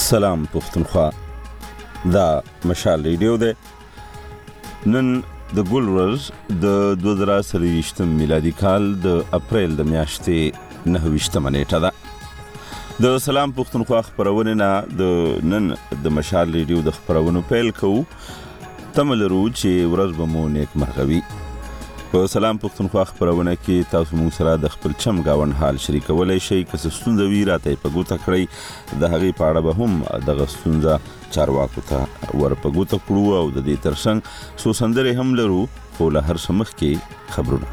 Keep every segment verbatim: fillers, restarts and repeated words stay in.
سلام پښتونخوا، دا مشال ریډیو دی. نن د ګل ورځ د دوه زره څلوېښتم میلادي کال د اپریل د میاشتې نهه ویشتمه نیټه ده. د سلام پښتونخوا خپرونې نه د نن د مشال ریډیو د خپرونو پیل کوو. تمه لرو چې ورځ به مو نیکمرغه وي. په سلام پښتونخوا خپرونه کې تاسو موږ سره د خپل چم گاون حال شریکولی شئ. که څه ستونزه وي راته یې په ګوته کړئ. د هغې په اړه به هم دغه ستونزه چارواکو ته ور په ګوته کړو او د دې ترڅنګ څو سندرې هم لرو، خو له هر څه مخکې خبرونه.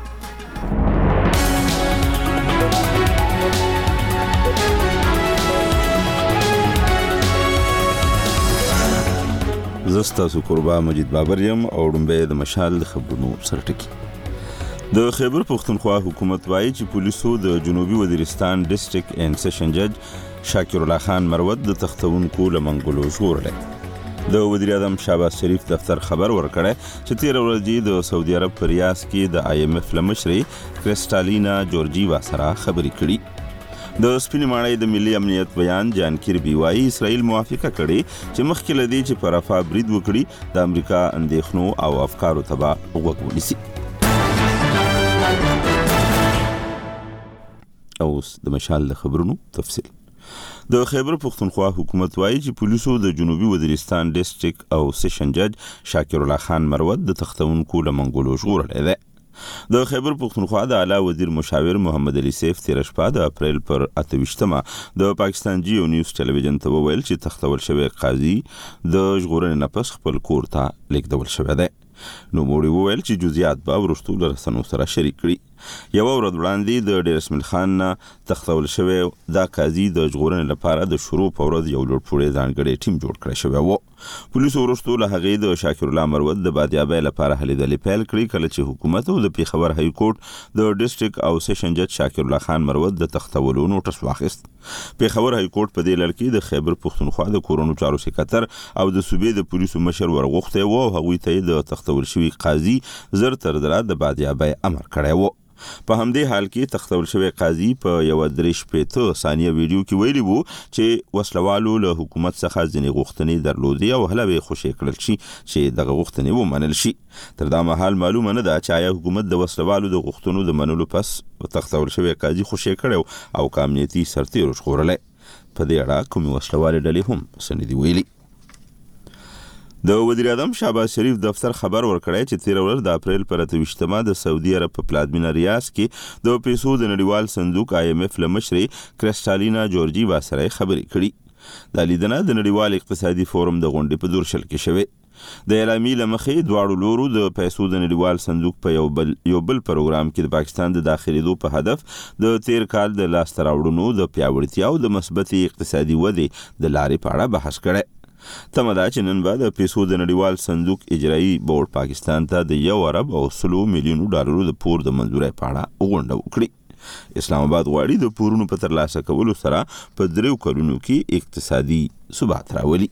زه ستاسو کوربه مجید بابر یم او وړومبی د مشال د خبرونو سرټکي. د خیبر پښتونخوا حکومت وایي چې پولیسو د جنوبي وزیرستان ډسټرکټ اینډ سیشن جج شاکر الله خان مروت د تختونکو له منګولو ژغورلی. د وزیر اعظم شهباز شریف دفتر خبر ورکړی چې تېره ورځ د سعودي عرب په ریاض کې د آی ایم ایف له مشرې کرسټالینا جورجیوا سره خبرې کړي. د سپینې ماڼۍ د ملي امنیت بیان جان کیربي وایي اسرائیل موافقه کړې چې مخکې له دې چې په رفاه برید وکړي د امریکا اندېښنو او افکارو ته به غوږ ونیسي. اوس د مشال د خبرونو تفصیل. د خیبر پښتونخوا حکومت وایي چې پولیسو د جنوبي وزیرستان ډسټرکټ او سیشن جج شاکر الله خان مروت د تختونکو له منګولو ژغورلی دی. د خیبر پښتونخوا د اعلی وزیر مشاور محمد علي سیف تېره شپه د اپریل پر اته ویشتمه د پاکستان جیو نیوز ټلویزیون ته وویل چې تختول شوی قاضي د ژغورنې نه پس خپل کور ته لیږدول شوی دی. نوموړي وویل چې جزئیات به وروستو له رسنیو سره شریک کړي. یوه ورځ وړاندې د ډیر اسماعیل خان نه تختول شوی دا قاضي د ژغورنې لپاره د شروع په ورځ یو لوړپوړی ځانګړی ټیم جوړ کړی شوی و. پولیسو وروستو له هغې د شاکر الله مروت د بادیابۍ لپاره هلې ځلې پیل کړي، کله چې حکومت او د پېښور های کورټ د ډسټرکټ او سیشن جج شاکر الله خان مروت د تختولو نوټس واخیست. پېښور های کورټ په دې لړ کې د خیبر پښتونخوا د کورونو چارو سکتر او د صوبې د پولیسو مشر ورغوښتی و او هغوی ته یې د تختول شوي قاضي زر تر زره د بادیابۍ امر کړی و. په همدې حال کې تختول شوی قاضي په یوه درې شپېته ثانیه ویډیو کې ویلي وو چې وسلوالو له حکومت څخه ځینې غوښتنې درلودې او هله به یې خوشې کړل شي چې دغه غوښتنې ومنل شي. تر دا مهال معلومه نه ده چې آیا حکومت د وسلوالو د غوښتنو د منلو پس تختول شوی قاضي خوشې کړی او که امنیتي سرتېرو ژغورلی. په دې اړه کومې وسلوالې ډلې هم څه نه دي ویلي. د وزیر اعظم شهباز شریف دفتر خبر ورکړی چې تېره ورځ د اپریل پر اته ویشتمه د سعودي عرب په پلازمینه ریاض کې د پیسو د نړیوال صندوق آی ایم ایف له مشرې کرسټالینا جورجیوا سره خبرې کړي. دا لیدنه د نړیوال اقتصادي فورم د غونډې په دورشل کې شوې. د اعلامیې له مخې دواړو لورو د پیسو د نړیوال صندوق په یو بل یو بل پروګرام کې د پاکستان د داخلېدو په هدف د تېر کال د لاسته راوړنو د پیاوړتیا او د مثبتې اقتصادي ودې د لارې په اړه بحث کړی. تمه ده چې نن به د پیسو د نړیوال صندوق اجرایي بورډ پاکستان ته د یو ارب او سلو میلیونو ډالرو د پور د منظورۍ په اړه غونډه وکړي. اسلام آباد غواړي د پورونو په ترلاسه کولو سره په دریو کلونو کې اقتصادي ثبات راولي.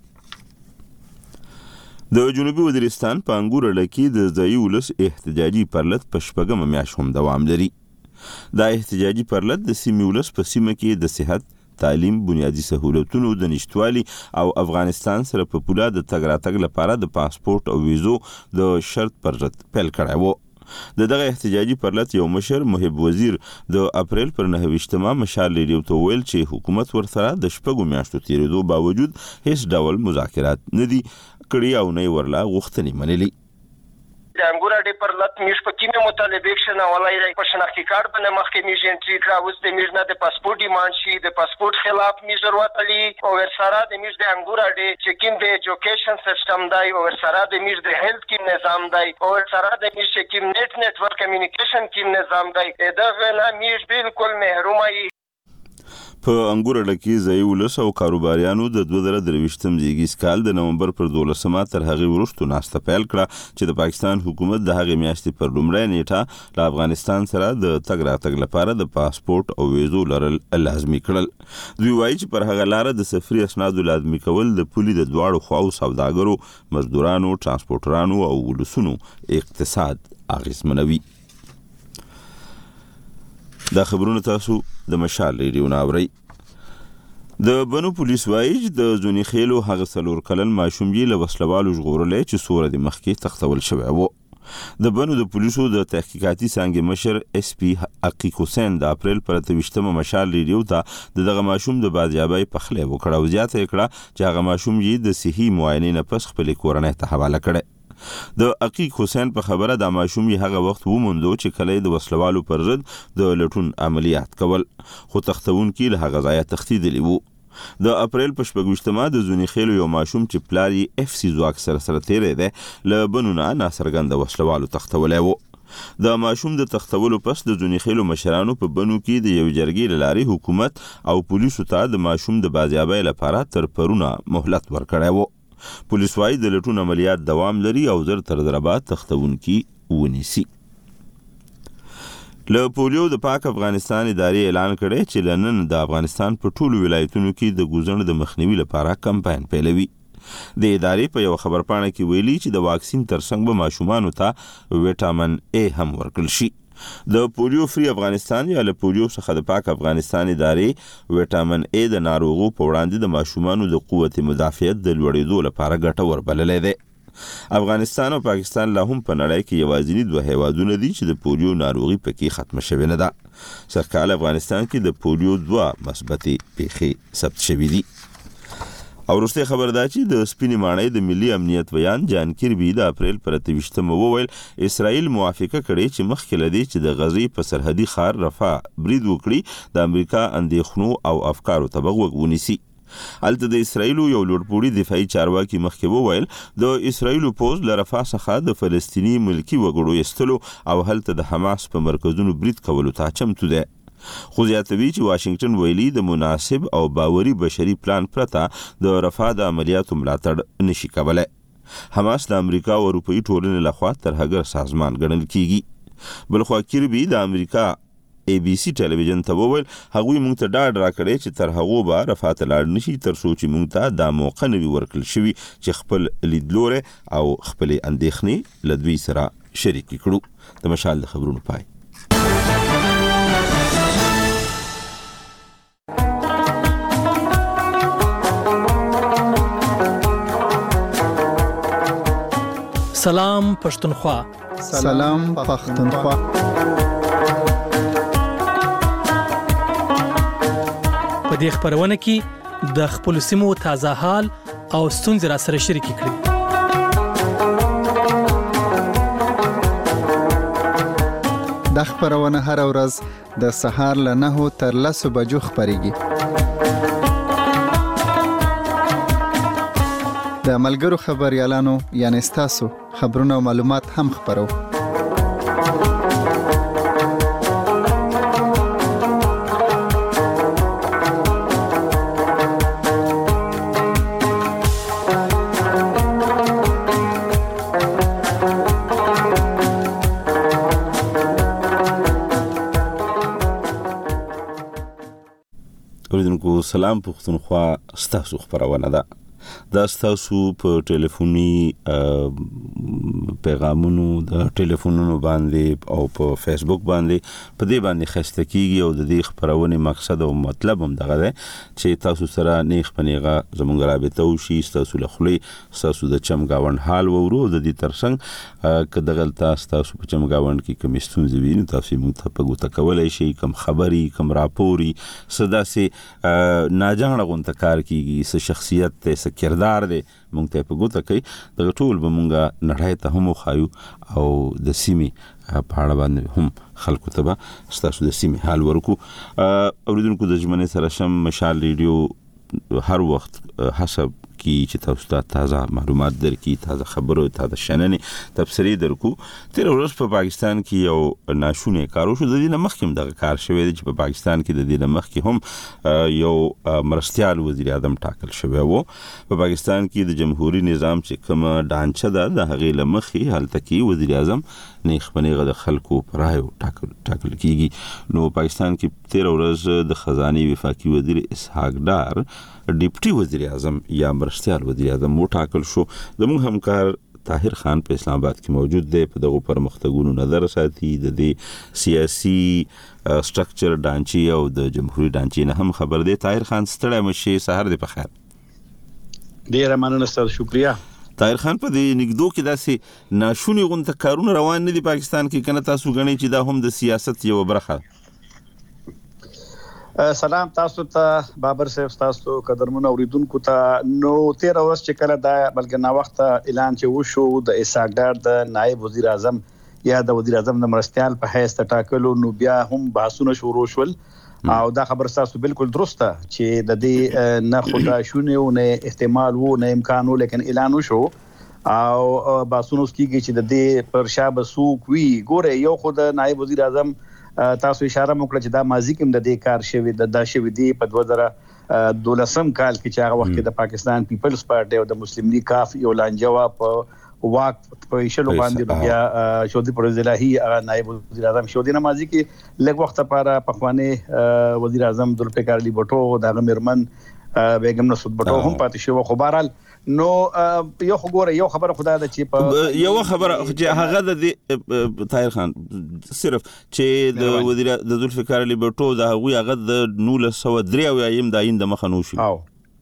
د جنوبي وزیرستان په انګور اډه کې د ځایي ولس احتجاجي پرلت په شپږمه میاشت هم دوام لري. دا احتجاجي پرلت د سیمې ولس په سیمه کې د صحت، تعلیم، بنیادی سهولتونو د نشتوالي او افغانستان سره په پوله د تګ راتګ لپاره د پاسپورت او ویزو د شرط پر ضد پیل کړی و. د دغه احتجاجي پرلت یو مشر محب وزیر د اپریل پر نهه ویشتمه مشال ریډیو ته وویل چې حکومت ورسره د شپږو میاشتو تېرېدو باوجود هیڅ ډول مذاکرات نه دي کړي او نه یې ورله غوښتنې منلي. د انګور اډې پر لت میش په کیمه مطالبه شنه ولای رای په شناختی کارت باندې مخکې میش انټری کړه. اوس د میش نه د پاسپورت ډیماند شي، د پاسپورت خلاف میش ضرورت لري او ورسره د میش د انګور اډې چې کوم د ایجوکیشن سیستم دی او ورسره د میش د هیلث کې نظام دی او ورسره د میش کې نت نتورک کمیونیکیشن کې نظام دی، دغه نه میش بالکل محروم ای. په انګور اډه کې ځایي ولس او کاروباریانو د دوه زره درویشتم زیږیز کال د نومبر پر دولسمه تر هغې وروستو ناسته پیل کړه چې د پاکستان حکومت د هغې میاشتې پر لومړۍ نیټه له افغانستان سره د تګ راتګ لپاره د پاسپورت او ویزو لرل لازمي کړل. دوی وایي چې پر هغه لاره د سفري اسنادو لازمي کول د پولې د دواړو خواو سوداګرو، مزدورانو، ترانسپورټرانو او ولسونو اقتصاد اغېزمنوي. دا خبرونه تاسو د مشال ریډیو نه اورئ. د بنو پولیس وایي چې د زونی خېلو هغه څلور کلن ماشوم یې له وسلوالو ژغورلی چې سوره د مخکې تختول شوی و. د بنو د پولیسو د تحقیقاتي څانګې مشر اس پی عقیق حسین د اپریل پر اته ویشتمه مشال ریډیو ته د دغه ماشوم د بازیابۍ پخلی وکړه او زیاته یې کړه چې هغه ماشوم یې د صحي معاینې نه پس خپلې کورنۍ ته حواله کړی. د عقیق حسین په خبره د ماشوم یې هغه وخت وموندو چې کله د وسلوالو پر ضد د لټون عملیات کول، خو تختونکي له هغه ځایه تښتېدلي وو. د اپریل په شپږویشتمه د زونی خېلو یو ماشوم چې پلار یې اف سی ځواک سره سره تیری دی له بنو نه ناڅرګنده وسلوالو تختولی و. د ماشوم د تختولو پس د زونی خېلو مشرانو په بنو کې د یو جرګې له لارې حکومت او پولیسو ته د ماشوم د بازیابۍ لپاره تر پرونه مهلت ورکړی و. پولیس وايي د لټون عملیات دوام لري او زر تر زره بعد تختونکي ونیسي. له پولیو د پاک افغانستان ادارې اعلان کړی چې لنن د افغانستان په ټولو ولایتونو کې د ګوزڼ د مخنیوي لپاره کمپاین پیلوي. د ادارې په یو خبرپاڼه کې ویلي چې د واکسین ترڅنګ به ماشومانو ته ویټامین ای هم ورکړل شي. د پولیو فری افغانستان یا له پولیو څخه د پاک افغانستان ادارې ویټامین ای د ناروغو په وړاندې د ماشومانو د قوت مدافعت د لوړېدو لپاره ګټور بللی دی. افغانستان او پاکستان لا هم په نړۍ کې یوازینی دوه هیوادونه دي چې د پولیو ناروغي پکې ختمه شوې نه ده. سږکال افغانستان کې د پولیو دوه مثبتې پیښې ثبت شوې دي. او وروستۍ خبر دا چې د سپینې ماڼۍ د ملي امنیت ویان جان کیربي د اپریل پر اته ویشتمه وویل اسرائیل موافقه کړې چې مخکې له دې چې د غزې په سرحدي ښار رفح برید وکړي د امریکا اندېښنو او افکارو ته به غوږ ونیسي. هلته د اسرائیلو یو لوړپوړي دفاعي چارواکي مخکې وویل د اسرائیلو پوځ له رفح څخه د فلسطیني ملکي وګړو ایستلو او هلته د حماس په مرکزونو برید کولو ته چمتو دی. خو زیاتوي چې واشنگټن ویلي د مناسب او باوري بشري پلان پرته د رفح د عملیاتو ملاتړ نشي کولی. حماس د امریکا او اروپایي ټولنې لخوا ترهګر سازمان ګڼل کیږي. بلخوا کیربي د امریکا ای بی سی ټلویزیون ته وویل هغوی موږ ته ډاډ راکړی چې تر هغو به رفح ته لاړ نشي تر څو چې موږ ته دا موقع نه وي ورکړل شوي چې خپل لیدلوری او خپلې اندېښنې له دوی سره شریکې کړو. د مشال د خبرونو پای. سلام پښتونخوا. سلام پښتونخوا. په دې خبرونه کې د خپل سیمو تازه حال او ستونزې را سره شریک کړئ. د خبرونه هر ورځ د سهار له نهو تر لسو بجو خبريږي. د ملګرو خبريالانو یعنی ستاسو خبرونه او معلومات هم خبرو. سلام پښتونخوا ستاسو خبرونه ده. دا ستاسو په ټلیفوني پیغامونو د ټلیفونونو باندې او په فیسبوک باندې په دې باندې خسته کیږي او د دې خبرونه مقصد او مطلب هم دغه دی چې تاسو سره نیخ پنیغه زمونږ رابطه وشي، تاسو له خلی تاسو د چمګاوند حال وورو د دې ترڅنګ که دغه تاسو په چمګاوند کې کوم ستونزې وي تاسو موږ ته په ګوته کولای شي، کوم خبري کوم راپوري صدا سي ناجانه غونته کار کیږي، س شخصیت ته کردار دی مونږ ته په ګوته کوي د ټول به مونږه نړۍ ته هم خایو او د سیمې په اړه باندې هم خلکو ته به ستاسو د سیمې حال ورکو. اوریدونکو د ژمنې سره شم مشال ریډیو هر وخت حسب کی چې تاسو ته تازه معلومات درکې، تازه خبرو، تازه شننې تبصرې درکو. تیر ورځ په پاکستان کې یو ناشونی کار وشو. د دې نه مخکې هم دغه کار شوی دی چې په پاکستان کې د دې نه مخکې هم یو مرستیال وزیر اعظم ټاکل شوی و. په پاکستان کې د جمهوریت نظام چې کوم ډانچه ده د هغې له مخې هلته کې وزیر اعظم نیغ په نیغه د خلکو په رایو ټاکل ټاکل کیږي. نو پاکستان کې تیر ورځ د خزانې وفاقي وزیر اسحاق ډار ډیپټي وزیر اعظم یا مرستیال وزیر اعظم وټاکل شو. زموږ همکار طاهر خان په اسلام آباد کې موجود دی، په دغه پرمختګونو نظر ساتي، د دې سیاسي سټرکچر ډانچې او د جمهوریت ډانچې نه هم خبر دی. طاهر خان ستړی مشي، سحر دی په خیر. ډیره مننه ستاسو، شکریا. طاهر خان په دې نګدو کې داسې ناشونی غونډه کارونه روان نه دي پاکستان کې، کنه تاسو غنئ چې دا هم د سیاست یو برخه؟ سلام تاسو ته بابر صاحب، تاسو قدرمن اوریدونکو ته. نو تیر ورځ چې کله دا بلکې نا وخت اعلان چې وشو د اسحاق ډار د نائب وزیر اعظم یا د وزیر اعظم د مرستيال په حیث ټاکلو، نو بیا هم بحثونه شروع شول او دا خبر تاسو بالکل درسته چې د دې نه خدا شونه او نه احتمال وو نه امکان وو، لیکن اعلان وشو او باسونو کیږي چې د دې پر شابه سوق وی. ګوره یو خود نائب وزیر اعظم تاسو اشاره وکړه چې دا ماضی کې د دې کار شوی د دا شوی دی په دوه زره دولسم کال کې چې هغه وخت د پاکستان پیپلز پارټي او د مسلم لیگ کاف یو لانجوا په واک په شلو باندې بیا شودي پروزلاهي نائب وزیر اعظم شودي نمازي کې لږ وخت لپاره پخوانی وزیر اعظم ذوالفقار علي بټو د غمرمن بیگم نصرت بټو هم پاتې شو. خو بهرحال نو یو خبره یو خبره خدای د چې په یو خبره چې هغه د طاهر خان صرف چې د وزیر د ذوالفقار علي بټو د هغه هغه د نولس سوه درې اویایم د آئین د مخه نو شو.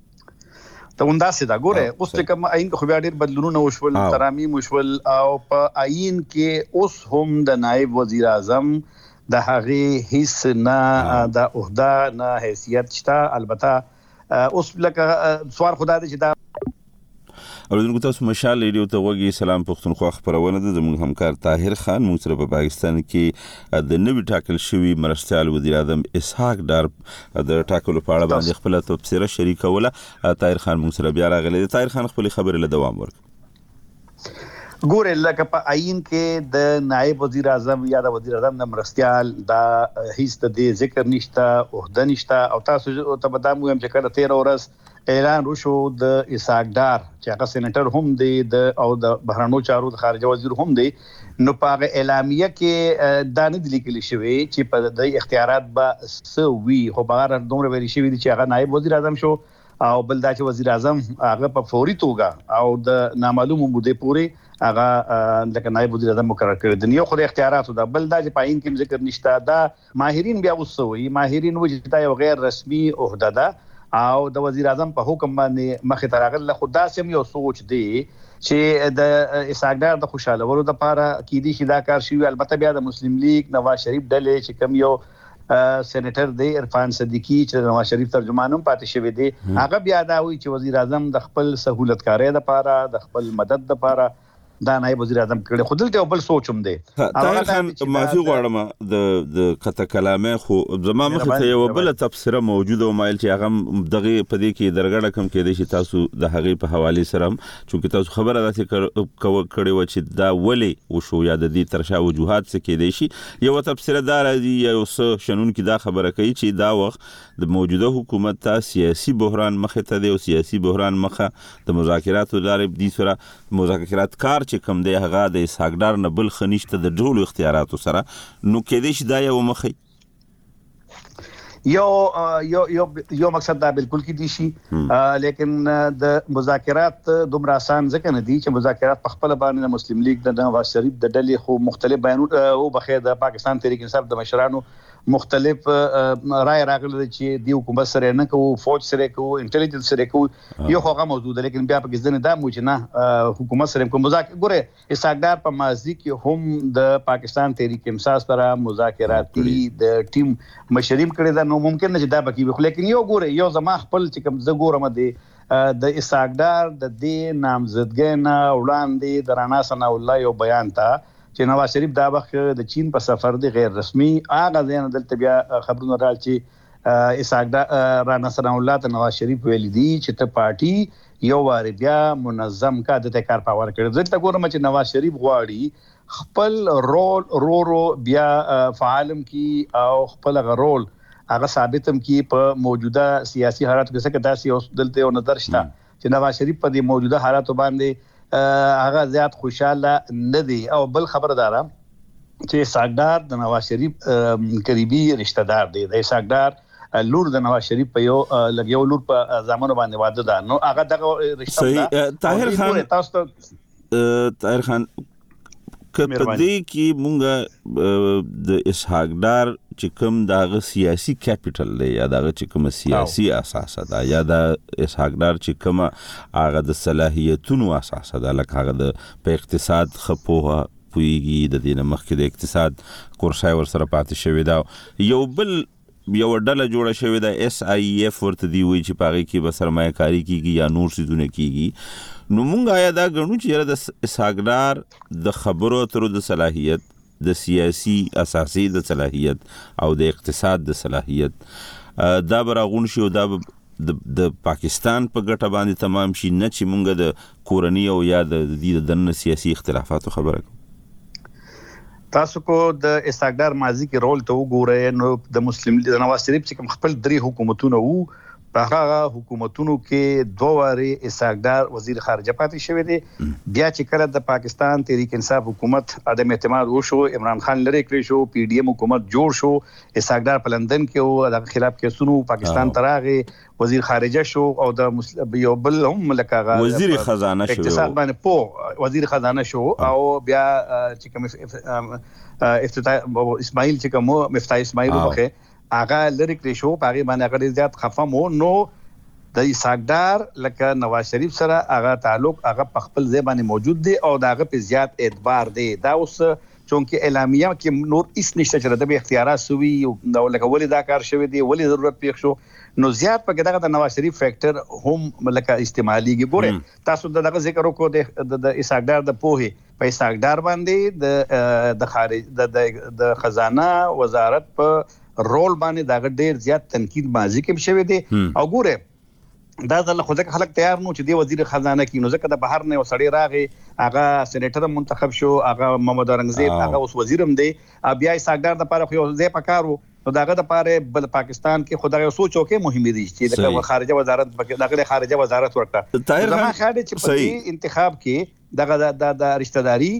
ته ونداسه دا ګوره اوس کوم آئین خو بیا ډیر بدلونونه وشول، ترامیم وشول او په آئین کې اوس هم د نائب وزیر اعظم د هغه هیڅ نه د عہده نه حیثیت شته. البته اوس لکه سوال خدای دې چې دا اوریدونکو تاسو مشال ریډیو ته وګورئ. سلام پښتونخوا خبرونه ده، زموږ همکار طاهر خان موږ سره په پاکستان کې د نوي ټاکل شوی مرستيال وزیر اعظم اسحاق ډار د ټاکلو په اړه باندې خپل تبصره شریکوله. طاهر خان موږ سره بیا راغلی. طاهر خان خپل خبرې له دوام ورک. ګوره لکه په آئین کې د نائب وزیر اعظم یا د وزیر اعظم د مرستيال دا هیڅ د ذکر نشته، عہده نشته. او تاسو ته بدام ویم چې کله تیر ورځ اعلان وشو د اسحاق ډار چې هغه سېنیټر هم دی د او د بهرنیو چارو د خارجه وزیر هم دی، نو په اعلامیه کې دا نه لیکل شوی چې په د اختیارات به سوي، خو بغیر دومره ویل شوی چې هغه نائب وزیر اعظم شو او بل دا چې وزیر اعظم هغه په فوري توګه او د نامعلومه مودې پورې هغه لکه نائب وزیر اعظم مقرر کړی دی. یو خو د اختیاراتو دا، بل دا چې پاین کې ذکر نشته. دا ماهرین بیا وسوي، ماهرین وایي چې دا یو غیر رسمي عہده ده او د وزیر اعظم په حکم باندې مخې ته راغله. خو داسې یو سوچ دی چې د اسحاق ډار د خوشالولو لپاره کیدی شي دا کار شي. البته بیا د مسلم لیگ نواز شریف ډلې چې کم یو سېنیټر دی عرفان صدیقی چې نواز شریف ترجمان هم پاتې شوی دی، هغه بیا دا وایي چې وزیر اعظم د خپل سہولتکارۍ لپاره د خپل مدد لپاره دا نائب وزیر اعظم کړي. خو دلته بل سوچم دی. طاهر خان معافي غواړم د د قطع کلامه، خو زما مخ ته یو بل تفسیر موجوده او مایل چې هغه دغه پدې کې درګړه کم کې دي چې تاسو د هغه په حواله سره چې تاسو خبره راته کړې و چې دا ولې وشو یا د دې ترشا وجوهات څه کې دي شي. یو تفسیر دار دی یو څه شنون کې دا خبره کوي چې دا وخت د موجوده حکومت ته سیاسي بحران مخه ته دی او سیاسي بحران مخه د مذاکراتو لپاره د سره مذاکرات کار چې کوم دی هغه د اسحاق ډار نه بل خنيشته د ډول اختیاراتو سره، نو کې دې شي دا یو مخې یو یو یو یو مقصد دا بالکل کې دي شي. لیکن د مذاکرات دومره آسان ځکه نه دي چې مذاکرات په خپل باندې مسلم لیگ د نواز شریف د ډلې خو مختلف بیانونه او بخیر د پاکستان تحریک انصاف د مشرانو مختلف رائے راغله چې دی حکومت سره نه کوو، فوج سره کوو، انټيليجنس سره کوو، یو هغه موجود دی. لیکن بیا په کې ځنه دا مو چې نه حکومت سره کوم مذاکره ګوره اسحاق ډار په ماضي کې هم د پاکستان تحریک انصاف سره مذاکراتي د ټیم مشریم کړی دا، نو ممکن نه چې دا بکی. لیکن یو ګوره یو زما خپل چې کوم ز ګورم دی د اسحاق ډار د دې نامزدګۍ نه وړاندې د رانا ثنا الله یو بیان تا چې نواز شریف دا وخت د چین په سفر دی غیر رسمي، هغه ځین دلته بیا خبرونه راځي چې اسحاق ډار رانا ثنا الله ته نواز شریف ویل دي چې ته پارټي یو وار بیا منظم کا د کار پاور کړي. ځکه ګورم چې نواز شریف غواړي خپل رول رو رو بیا فعالم کی او خپل رول هغه ثابتم کی په موجوده سیاسي حالات کې څنګه داسي اوس دلته یو نظر شته چې نواز شریف په دې موجوده حالاتو باندې هغه زیات خوشاله نه دی. او بل خبردار چې اسحاق ډار د نواز شریف قریبي رشتہ دار دی. د اسحاق ډار لور د نواز شریف په یو لګیو لور په زمانو باندې واده ده، نو هغه دغه رشتہ صحیح. طاهر خان تاسو طاهر خان کپدې کې مونږه د اسحاق ډار چې کوم دغه سیاسي کیپټل دی یا دغه چې کوم سیاسي اساس ده یا د اسحاق ډار چې کوم هغه د صلاحیتونو اساس ده لکه هغه د په اقتصاد خپوه پویږي د دینه مخکې د اقتصاد کورسای ور سره پاتې شوی دا یو بل یو ډله جوړه شوې ده اس آی اف ورته دی وی چې پاره کې به سرمایه کاری کیږي یا نور سيزونه کیږي نو مونږ آیا دا غنو چې د اسحاق ډار د خبرو اترو د صلاحیت د سیاسي اساسي د صلاحیت او د اقتصاد د صلاحیت دا براغون شي او دا د پاکستان په ګټه باندې تمام شي نه چې مونږ د کورنۍ او یا د دې د سیاسي اختلافاتو خبره تاسو کو د اسحاق ډار ماضي کې رول ته وګورئ نو د مسلم د نواز شریف چې کوم خپل درې حکومتونه وو په هغه حکومتونو کې دوه واري اسحاق ډار وزیر خارجه پاتې شوی دی بیا چې کله د پاکستان تحریک انصاف حکومت عدم اعتماد وشو عمران خان لری کړی شو پی ډی ایم حکومت جوړ شو اسحاق ډار په لندن کې او د خلاف کیسونو پاکستان تراغه وزیر خارجه شو او د یو بل هم لکه وزیر خزانه شو اقتصاد باندې پو وزیر خزانه شو او بیا چې کوم افتتاح اسماعیل چې کوم مفتاح اسماعیل وبخه هغه لری کړی شو پاره باندې هغه زیات خفه مو نو د اسحاق ډار لکه نواز شریف سره هغه تعلق هغه په خپل ځای باندې موجود دی او داغه په زیات اعتبار دی دا اوس چونکه اعلامیه کې نور هیڅ نشته چې د اختیارات سوي او لکه ولې دا کار شوی دی ولې ضرورت پیښ شو نو زیات په دغه د نواز شریف فیکٹر هم لکه استعماليږي ګوره تاسو دغه ذکر وکړو د اسحاق ډار د پوهه په اسحاق ډار باندې د د خارج د د خزانه وزارت په رول باندې دا ډېر زیات تنقید ماضي کې شوی دی او ګوره دا ځل خو ځکه خلک تیار نو چې دی وزیر خزانه کې نو ځکه د بهر نه وسړی راغی هغه سېنیټر منتخب شو هغه محمد اورنګزیب هغه اوس وزیرم دی بیا اسحاق ډار د لپاره خو ځای پکارو نو داغه د لپاره بل پاکستان کې خدای یو سوچو کې مهمه دي چې د خارجه وزارت دغه خارجه وزارت ورکړه زما خیال دی چې په دې انتخاب کې دغه د رشتہ داری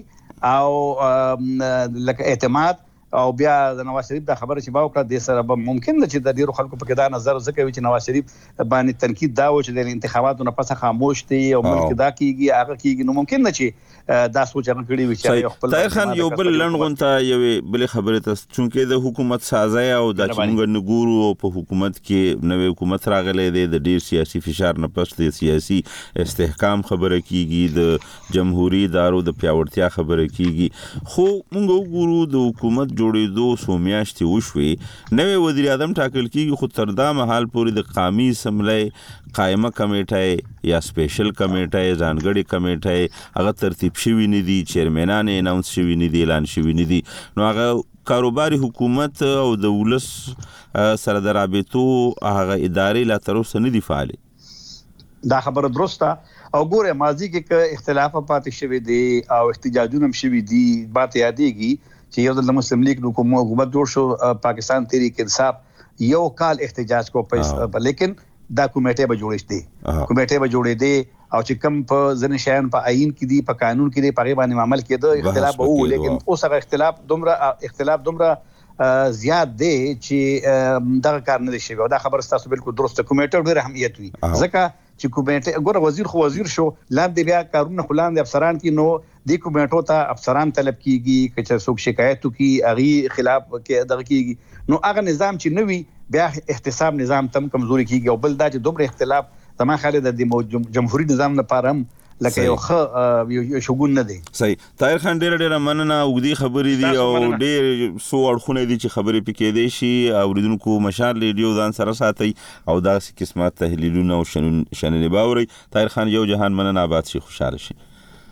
او لکه اعتماد او بیا د نواز شریف دا خبره چې باو کړه د سره به ممکن ده چې د ډیرو خلکو په کې دا نظر ځکه چې نواز شریف باندې تنقید دا و چې د انتخاباتو نه پس خاموش دي او ملک دا کیږي هغه کیږي نو ممکن نه چې دا سوچ هغه کړی وي چې خپل طاهر خان یو بل لنډغونته یو بل خبره ته چونکه د حکومت سازي او د څنګه نګورو په حکومت کې نوې حکومت راغلي دی د ډیر سیاسي فشار نه پس د سیاسي استحکام خبره کیږي د جمهوریت ادارو د پیاوړتیا خبره کیږي خو موږ وګورو د حکومت جوړېدو سو میاشتې وشوي نوې وزیر اعظم ټاکل کیږي خو تر دا مهال پورې د قومي اسمبلی قائمه کمیټه یا سپیشل کمیټه ځانګړي کمیټه هغه ترتیب شوی نه دي چیرمنان اناونس شوی نه دي اعلان شوی نه دي نو هغه کاروباري حکومت او د ولس سره د رابطو هغه ادارې لا تر اوسه نه دي فعال دا خبره درسته او ګوره ماضي کې اختلاف پاتې شوی دي او احتجاجونه شوی دي بات یادېږي چې یو د مسلم لیگ حکومت جوړ شو پاکستان تحریک انصاف یو کال احتجاج کو په لیکن دا کمیټه به جوړې دي کمیټه به جوړې دي او چې کم په ځنې شیان په آئین کې دي په قانون کې دي په باندې عمل کېده اختلاف وو لیکن اوس هغه اختلاف دومره اختلاف دومره زیات دی چې دا کار نه شي او دا خبره تاسو بالکل درسته کمیټه ډېر اهمیت وي ځکه چې کومېټه ګوره وزیر خو وزیر شو لاندې بیا کارونه خلاندې افسران کې نو د کومېټو ته افسران طلب کیږي چې څوک شکایت کوي اغي خلاف کې دغه کیږي نو هغه نظام چې نوي بیا احتساب نظام تم کمزوري کیږي او بل دا چې دومره اختلاف زما خالد د جمهوریت نظام لپاره هم لکه یو خ یو شګون نه دی صحیح طاهر خان ډېر ډېر مننه وګدي خبرې دي او ډېر سو اړخونه دي چې خبرې پکې دي شي اوریدونکو مشال ریډیو ځان سره ساتي او دا قسمه تحلیلونه او شننې باوري طاهر خان یو جهان مننه آباد شي خوشاله شي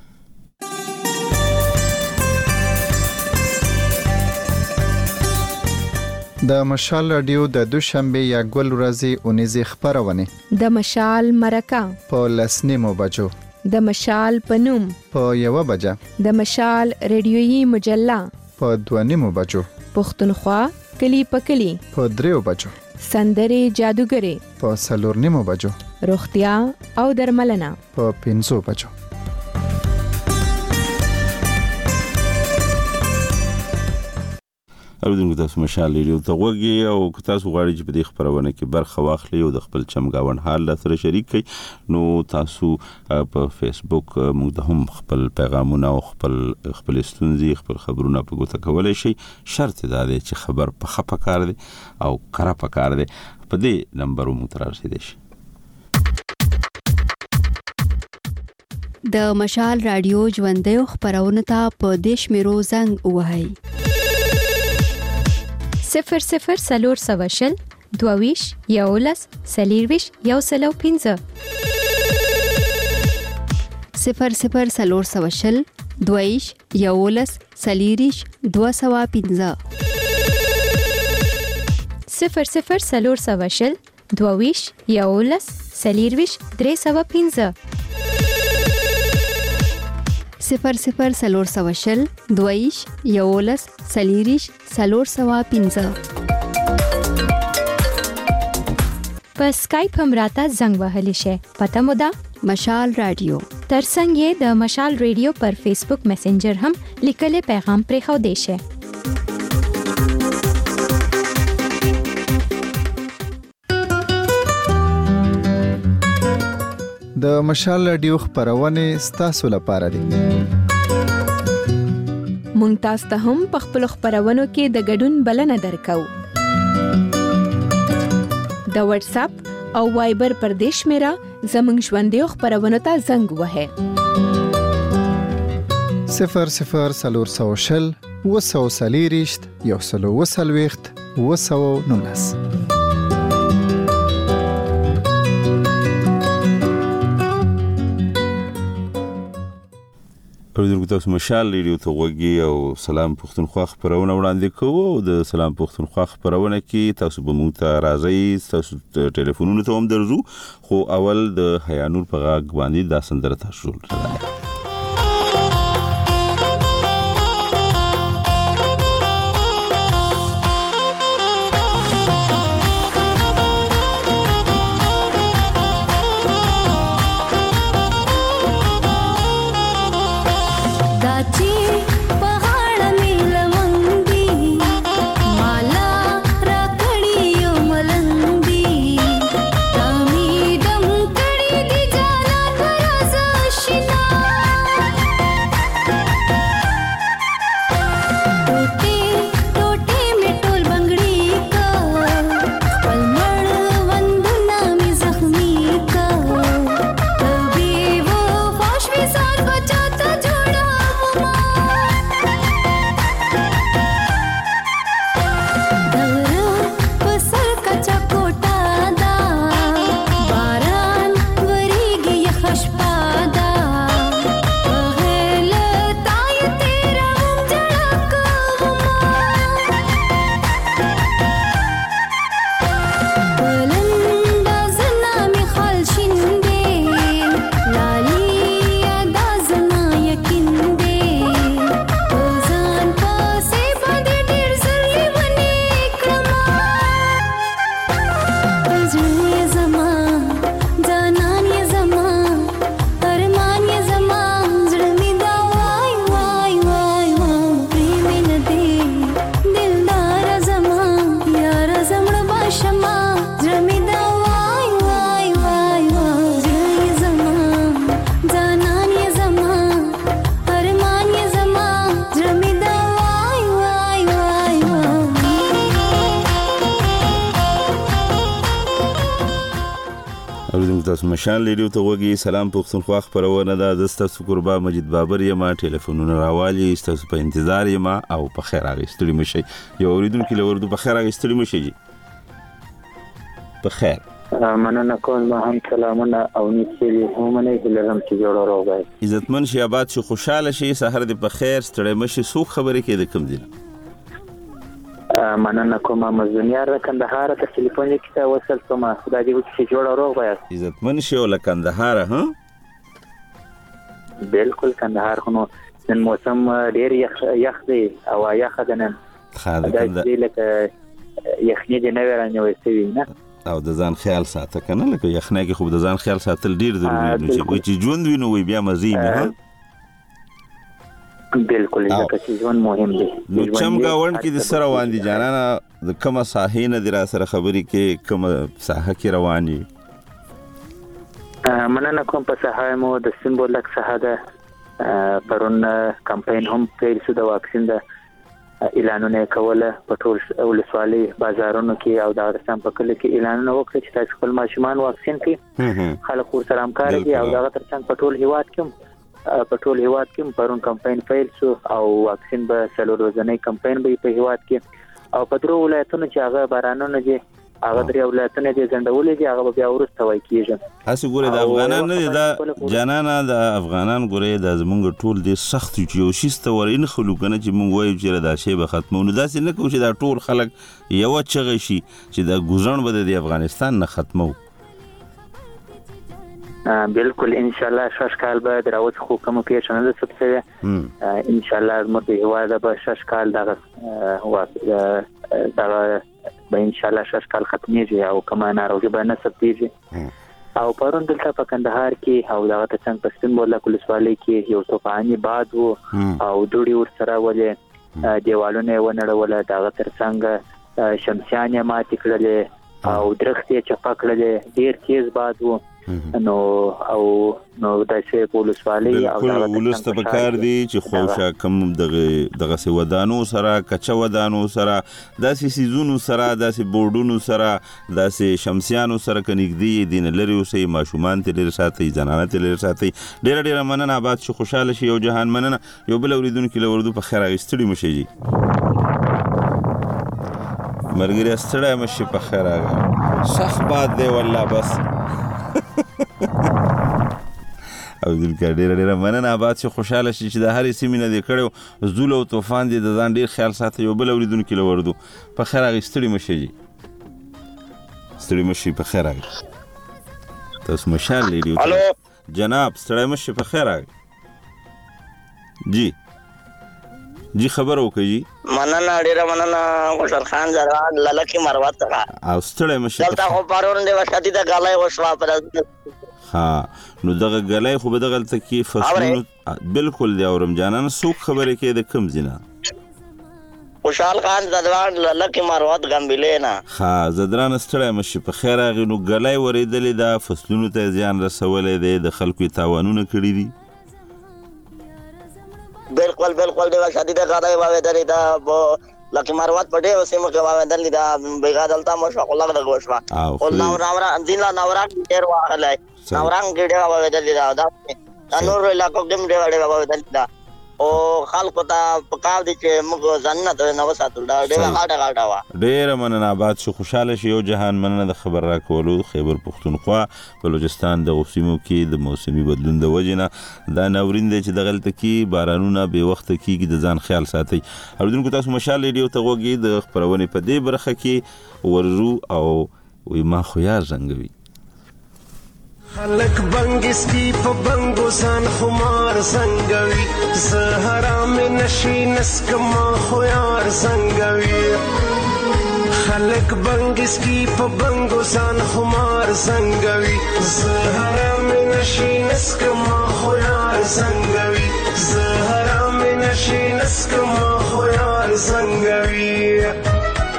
د مشال رادیو د دوشنبه یا ګل ورځې اونیزه خبرونه د مشال مرکه په لسنیمو بجو د مشال پنوم په یو بجه د مشال ریډیويي مجله په دوانیمو بجو پښتونخوا کلی پکلی په دریو بجو سندري جادوګری په سلورنیمو بجو روغتیا او درملنه په پنځو بجو اوریدونکو تاسو مشال ریډیو ته وګورئ او که تاسو غواړئ چې په دې خبرونه کې برخه واخلئ او د خپل چمګاون حال سره شریک کړئ نو تاسو په فیسبوک موږ ته هم خپل پیغامونه او خپل خپل ستونزې خپل خبرونه په ګوته کولای شئ. شرط دا دی چې خبر په خپه کار دی او کړه په کار دی. په دې نمبر مو تر رسیدئ شي. د مشال رادیو ژوندۍ خبرونه ته په دیش میرو زنګ وهاي صفر صفر سلور سواشل دوویش یولس سلیرویش یو سلو پینزه صفر صفر سلور سواشل دوویش یولس سلیریش دو سوا پینزه صفر صفر سلور سواشل دوویش یولس سلیرویش درې سوا پینزه صفر صفر سلور سواشل دویش یولس سلیریش سلور سوا پینزه په سکایپ هم راته زنګ وهلی شي. پته مو ده مشال رادیو. ترڅنګ یې د مشال رادیو پر فیسبوک میسنجر هم لیکلي پیغام پرې خو دی شي. د مشال رادیو خبرونه ستاسو لپاره دي. مونږ تاسو ته هم په خپل خبرونو کې د ګډون بلنه درکو. د واتس اپ او وایبر پر دیش میرا زمنګ ژوندۍ خبرونه ته زنګ وهه صفر صفر سلور سواشل وسو سلیریشت یو سلو وسلويخت وسو نونس. اوریدونکو تاسو مشال ریډیو ته وګورئ او سلام پښتونخوا خبرونه وړاندې کوو او د سلام پښتونخوا خبرونه کې تاسو به مو ته راځي تاسو ټلیفونونو ته هم درځو خو اول د حیانور په غاګ باندې دا سندره تاسو راځي. تاسو مشال ریډیو ته وګورئ. سلام پښتونخوا خبرونه ده. د تاسو قربا مجید بابر یم. ټلیفونونه راوالي تاسو په انتظار یم او په خیر راغستلی مشي. یو اوریدونکو لوردو په خیر راغستلی مشي. په خیر مننه کوم. ما هم سلامونه او نیکي هم نه هلرم چې جوړ راوګای. عزتمن شي آباد شي خوشاله شي سحر دې په خیر ستړي مشي. سو خبرې کې د کوم دي مننه کوم. مزنیار کندهار ته ټلیفون کې ته وصل کوم. خدای دې وکړي چې جوړ راوګای. عزتمن شي ول کندهار ها بالکل کندهار خو نن موسم ډیر یخ یخ دی او یخ ده نن. خاله کنده لکه یخنی دې نه ورانه وسوي نه او د ځان خیال ساته کنه لکه یخنه کې خو د ځان خیال ساتل ډیر ضروري دی چې ژوند وینو وي بیا مزي نه بالکل ځکه چې ژوند مهم دی. نو چمګا وند کې د سره روان دي جانانا د کومه ساحې نه در سره خبرې کې کومه ساحه کې رواني؟ مننه کوم په ساحه مو د سمبولک ساحه ده. پرون کمپاین هم پیل شو د واکسین د اعلانونه کوله په ټول ولسوالۍ بازارونو کې او د افغانستان په کله کې اعلانونه وکړي چې تاسو خپل ماشومان واکسین کړئ. خلک ورسره همکار دي او دا ترڅنګ په ټول هیواد کې په ټول هیواد کې پرون کمپاین پیل شو او واکسین به څلور ورځې کمپاین به په هیواد کې او په درو ولایتونو چې هغه بارانونه دي هغه درې ولایتونه دي ځندولې دي هغه بیا ورسته وای کیږي. هسه ګوره د افغانان نه دا جنانا د افغانان ګوره د زمونږ ټول دي سخت چې یو شیسته ورین خلکونه چې مونږ وایو چې دا شی به ختمونه داسې نه کوي چې دا ټول خلک یو چغې شي چې دا ګوزن به د افغانستان نه ختمو. بالکل ان شاء الله شش کال به دراوت خو کوم پیښ نه ده سبسه ان شاء الله مو په هوا ده به شش کال دغه هوا دغه به ان شاء الله شش کال ختميږي او کومه ناروغي به نه ثبتيږي. او پرون دلته په کندهار کې او دغه څنګه په سپینبوله کولسوالۍ کې یو طوفاني باد وو او دوړي ورسره ولې دیوالونه ونړول دغه ترڅنګ شمسیانه ماتې کړلې او درختې چپا کړلې ډیر تیز باد وو. نو او نو د شی پولیسوالي او د ولست په کار دي چې خوشا کم دغه دغه سي ودانو سره کچا ودانو سره داسې سيزونو سره داسې بورډونو سره داسې شمسيانو سره کنيګدي دین لري اوسې ماشومان ته لري ساتي زنانه ته لري ساتي ډېر ډېر مننه آباد شي خوشاله شي او جهان مننه یو بل اوریدونکو لوردو په خیر غستړي مشي جی مرګري استړی مشي په خیر راغی صح باد دی والله بس او دلته ډېر ډېر مننه آباد شي خوشاله شي چې د هرې سیمې نه دی کړو زول او طوفان دی د ځان ډېر خیال ساتي یو بل اوریدونکو لوردو په خیر راغی ستړي مشي جی ستړي مشي په خیر راغی تاسو مشال لري الو جناب ستړي مشي په خیر راغی جی جی خبر وکړي مننه ډیره مننه خوشحال خان زران للکی مروت او ستړی مشه دلته خو پرون دی وشتي د غلای وشوا پر ها نو دغه غلای خو به دغه تکي فصلونه بالکل دی اورم جانان سوق خبره کې د کم زینا خوشحال خان زران للکی مروت غمبلینا ها زدران ستړی مشه په خیر غي نو غلای ورېدلې دا فصلونه ته زیان رسولې دی د خلکو تاوانونه کړی دي بالکل بالکل دی شدید غړای وای درې دا لکه مروت پټه اوسې مو کوي دلې دا بیګا دلته مو شو الله د غوښوا او نو راورا اندیلا نورا ډیر واغلای نوران ګډه وای دلې دا دا نور علاقو دم دی وای دلې دا او خلکو ته پکاو دي چې موږ ځنه ته نو ساتل دا ډیر غاډه غاډه وا ډیر مننه آباد شو خوشاله شي او جهان مننه د خبر را کولو خیبر پختونخوا بلوچستان د اوسیمو کې د موسمي بدلون د وجنه دا ناورین دی چې د غلطه کې بارانونه به وخت کېږي د ځان خیال ساتي اوردونکو تاسو مشال ریډیو ته وګورئ د خبرونه په دې برخه کې ورزو او وي ما خو یا زنګوي خلق بنگس کی په بنگو سان خمار زنګوي زهرا مې نشي نسک ما خو یار زنګوي خلق بنگس کی په بنگو سان خمار زنګوي زهرا مې نشي نسک ما خو یار زنګوي زهرا مې نشي نسک ما خو یار زنګوي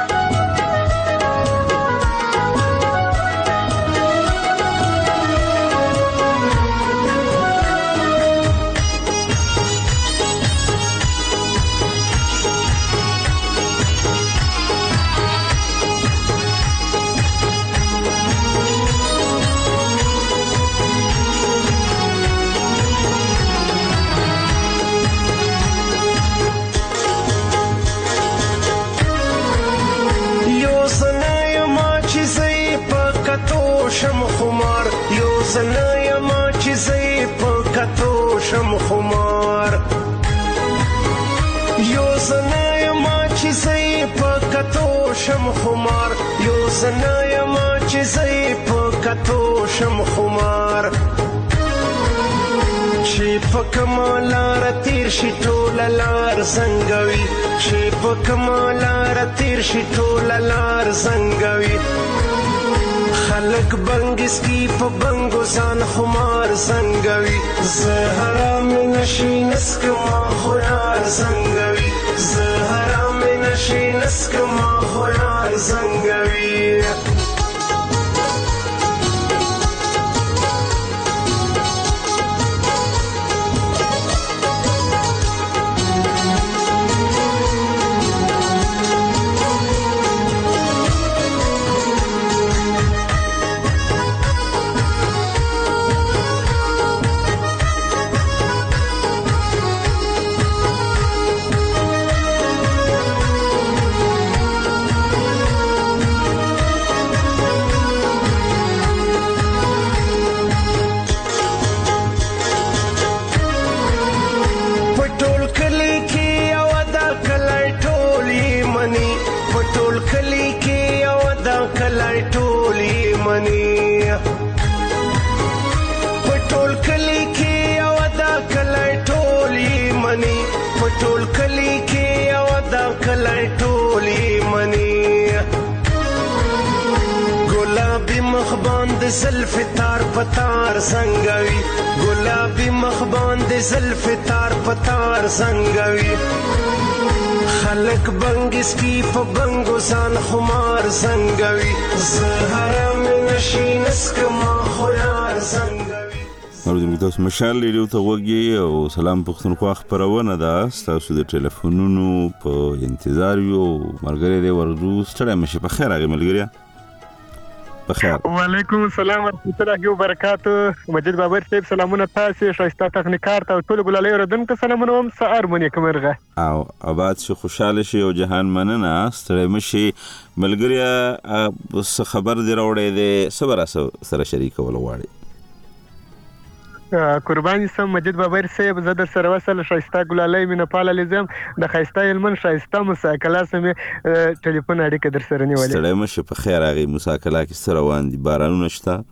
شم خمار یو زنای ما چې زی په کتو شم خمار یو زنای ما چې زی په کتو شم خمار یو زنای ما چې زی په کتو شم خمار چې په کمالار تیر شي ټول لار زنګوي چې په کمالار تیر شي ټول لار زنګوي خلق بنگس کی په بنگو ځان خمار سنگوي زهرا مې نشي نسکما خو یار سنگوي زهرا مې نشي نسکما خو یار سنگوي زلف تار پتار سنگوي گلابي مخ باندې زلف تار پتار سنگوي خلق بنگس کی په بنگو ځان خمار سنگوي زهرا مې نشي نسکما خو یار سنگوي. اوریدونکو تاسو مشال ریډیو ته وګورئ او سلام پښتونخوا خبرونه ده تاسو د ټلیفونونو په انتظار یو مرګره دی ورځو ستړی مشه په خیر هغه ملګریا بخیر. وعلیکم السلام ورحمۃ اللہ وبرکاتہ. مجید بابر صاحب سلامونه تاسو شایسته تخنیکار ته ټول ګلالي ردن ته سلامونه هم سهار مونږ کومرغه او آباد شي خوشاله شي او جهان مننه ستړی مشي ملګریا څه خبر دی راوړې دی صبر سره شریک ول غواړي قرباني سم مجید بابر صاحب زه در سره وصل شایسته ګلالي مینه پاله لزم د خایسته علمن شایسته مساکلا سم ټلیفون اړیکه در سره نیولې ستړی مشه په خیر هغه مساکلا کې سره وان دي بارانونه شته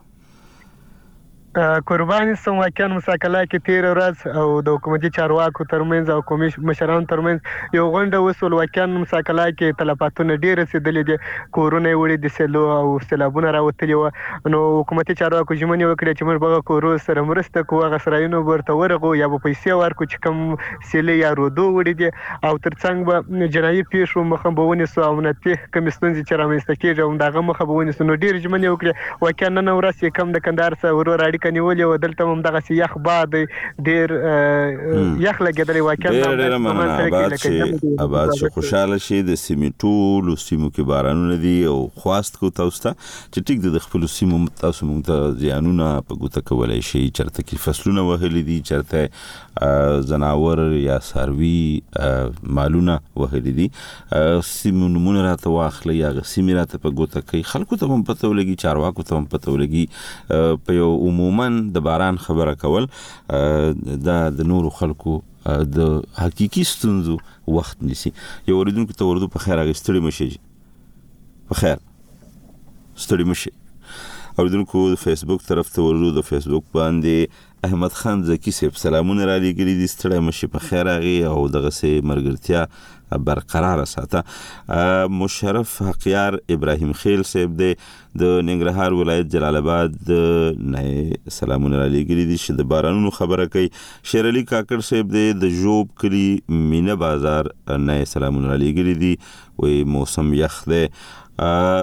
قرباني سم واقعا مساکلا کې تیر ورځ او د حکومتي چارواکو ترمنځ او قومي مشرانو ترمنځ یو غونډه وسول واقعا مساکلا کې تلفاتونه ډیر رسیدلې دي کورونه وړي د سیلو او سیلابونه راوتلي و نو حکومتي چارواکو ژمنې وکړې چې موږ به کورو سره مرسته کوو هغه سرایونه ورته ورغو یا به پیسې ورکو چې کوم سیلې یا رودو وړي دي او ترڅنګ به جنایي پیښو مخه به ونیسو او امنیتي کمې ستونزې چې رامنځته کېږي همدغه مخه به ونیسو نو ډېرې ژمنې وکړې واقعا نن ورځ یې کم د کندهار سره ورور اړیکه نیولې و دلته هم دغسې یخ باد ډېر یخ لګېدلی واقعا ډېره ډېره مننه آباد چې آباد چې خوشحاله شي د سیمې ټولو سیمو کې بارانونه دي او خواست کوو تاسو ته چې ټیک د خپلو سیمو تاسو موږ ته زیانونه په ګوته کولی شي چېرته کې فصلونه وهلي دي چېرته ځناور یا څاروي مالونه وهلي دي سیمو نومونه راته واخلئ هغه سیمې راته په ګوته کوي خلکو ته هم پته ولګي چارواکو ته هم پته ولګي په یو عموما د باران خبره کول دا د نورو خلکو د حقيقي ستونزو وخت نیسي. یو اوریدونکو ته ورته په خیر هغه ستړي مشي په خیر ستړي مشي اوریدونکو د فیسبوک طرف ته ورته د فیسبوک باندې احمد خان زکی صاحب سلامونه را لګري دي ستړي مشي په خیر هغه او دغه سه مرګرتیا برقرار ساته. مشرف حقیار ابراهیم خیل صاحب د د ننګرهار ولایت جلال آباد نه سلامونه را لګري دي چې د بارانونو خبره کوي. شیر علي کاکړ صاحب د جوب کلی مینه بازار نه سلامونه را لګري دي وې موسم یخ ده.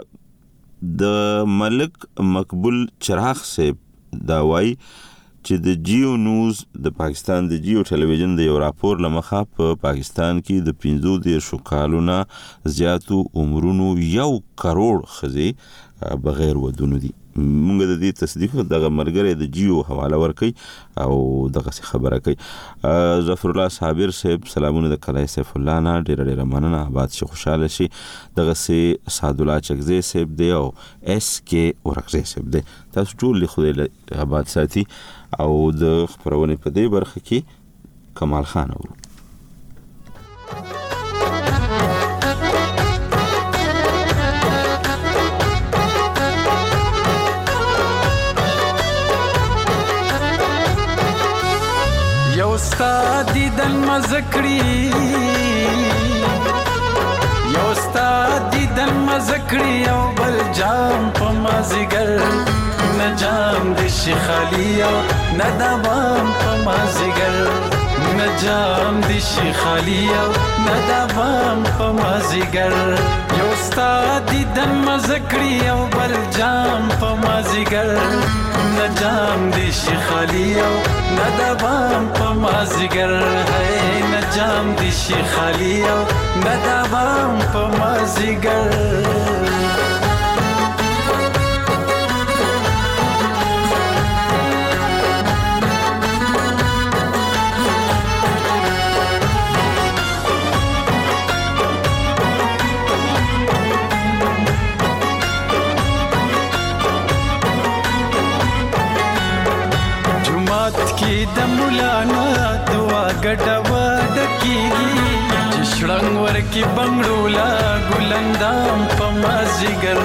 د ملک مقبول چراغ صاحب دا وای چې د جیو نیوز د پاکستان د جیو ټلویزیون د یو راپور لمخه په پاکستان کې د پنځه دیرشو کالونو زیاتو عمرونو یو کروڑ ښځې بغیر ودونو دي. موږ د دې تصدیق دغه مرګره د جیو حواله ورکړي او دغه څه خبره کوي. ظفر الله صابر صاحب سلامونه د کلای سیف الله نه ډېر ډېر مننه آباد شي خوشاله شي. دغه سه سعد الله چغزی صاحب دی او اس کې ورغزی صاحب دی تاسو ټول خو له آباد ساتي او د خبرونه په دې برخه کې کمال خان اورو. یو استاد دل مزکړي یو استاد دل مزکړي او بل جام په مازیګر نه جام د شي خالی او نه دوام په مازیګر نه جام د شي خالی او نه دوام په مازیګر یو ستا دیدن مزکړی او بل جام په مازیګر نه جام د شي خالی او نه دوام په مازیګر هي نه جام د شي خالی او نه دوام په مازیګر د مولانا دعا ګډوا ډکیږي چې شړنګ ورکی بنگړولا ګلندام په مازیګر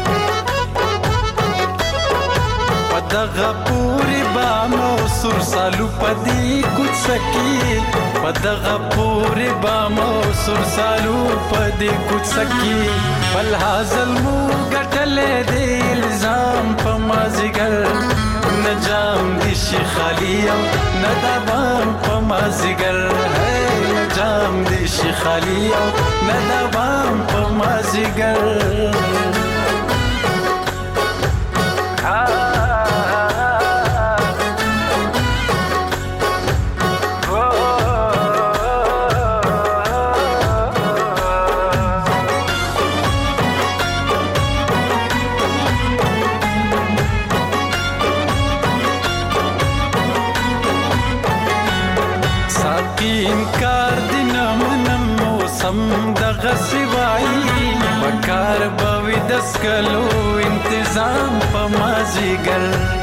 پدغه پوری بامو سر سالو پدی کوڅکی پدغه پوری بامو سر سالو پدی کوڅکی بل حاصل مو ګټلې د الزام په مازیګر نجام دی شي خالی او ندوام په مازیګر هي نجام دی شي خالی او ندوام په مازیګر بکار بوی دس کلو انتظام پا مازیگر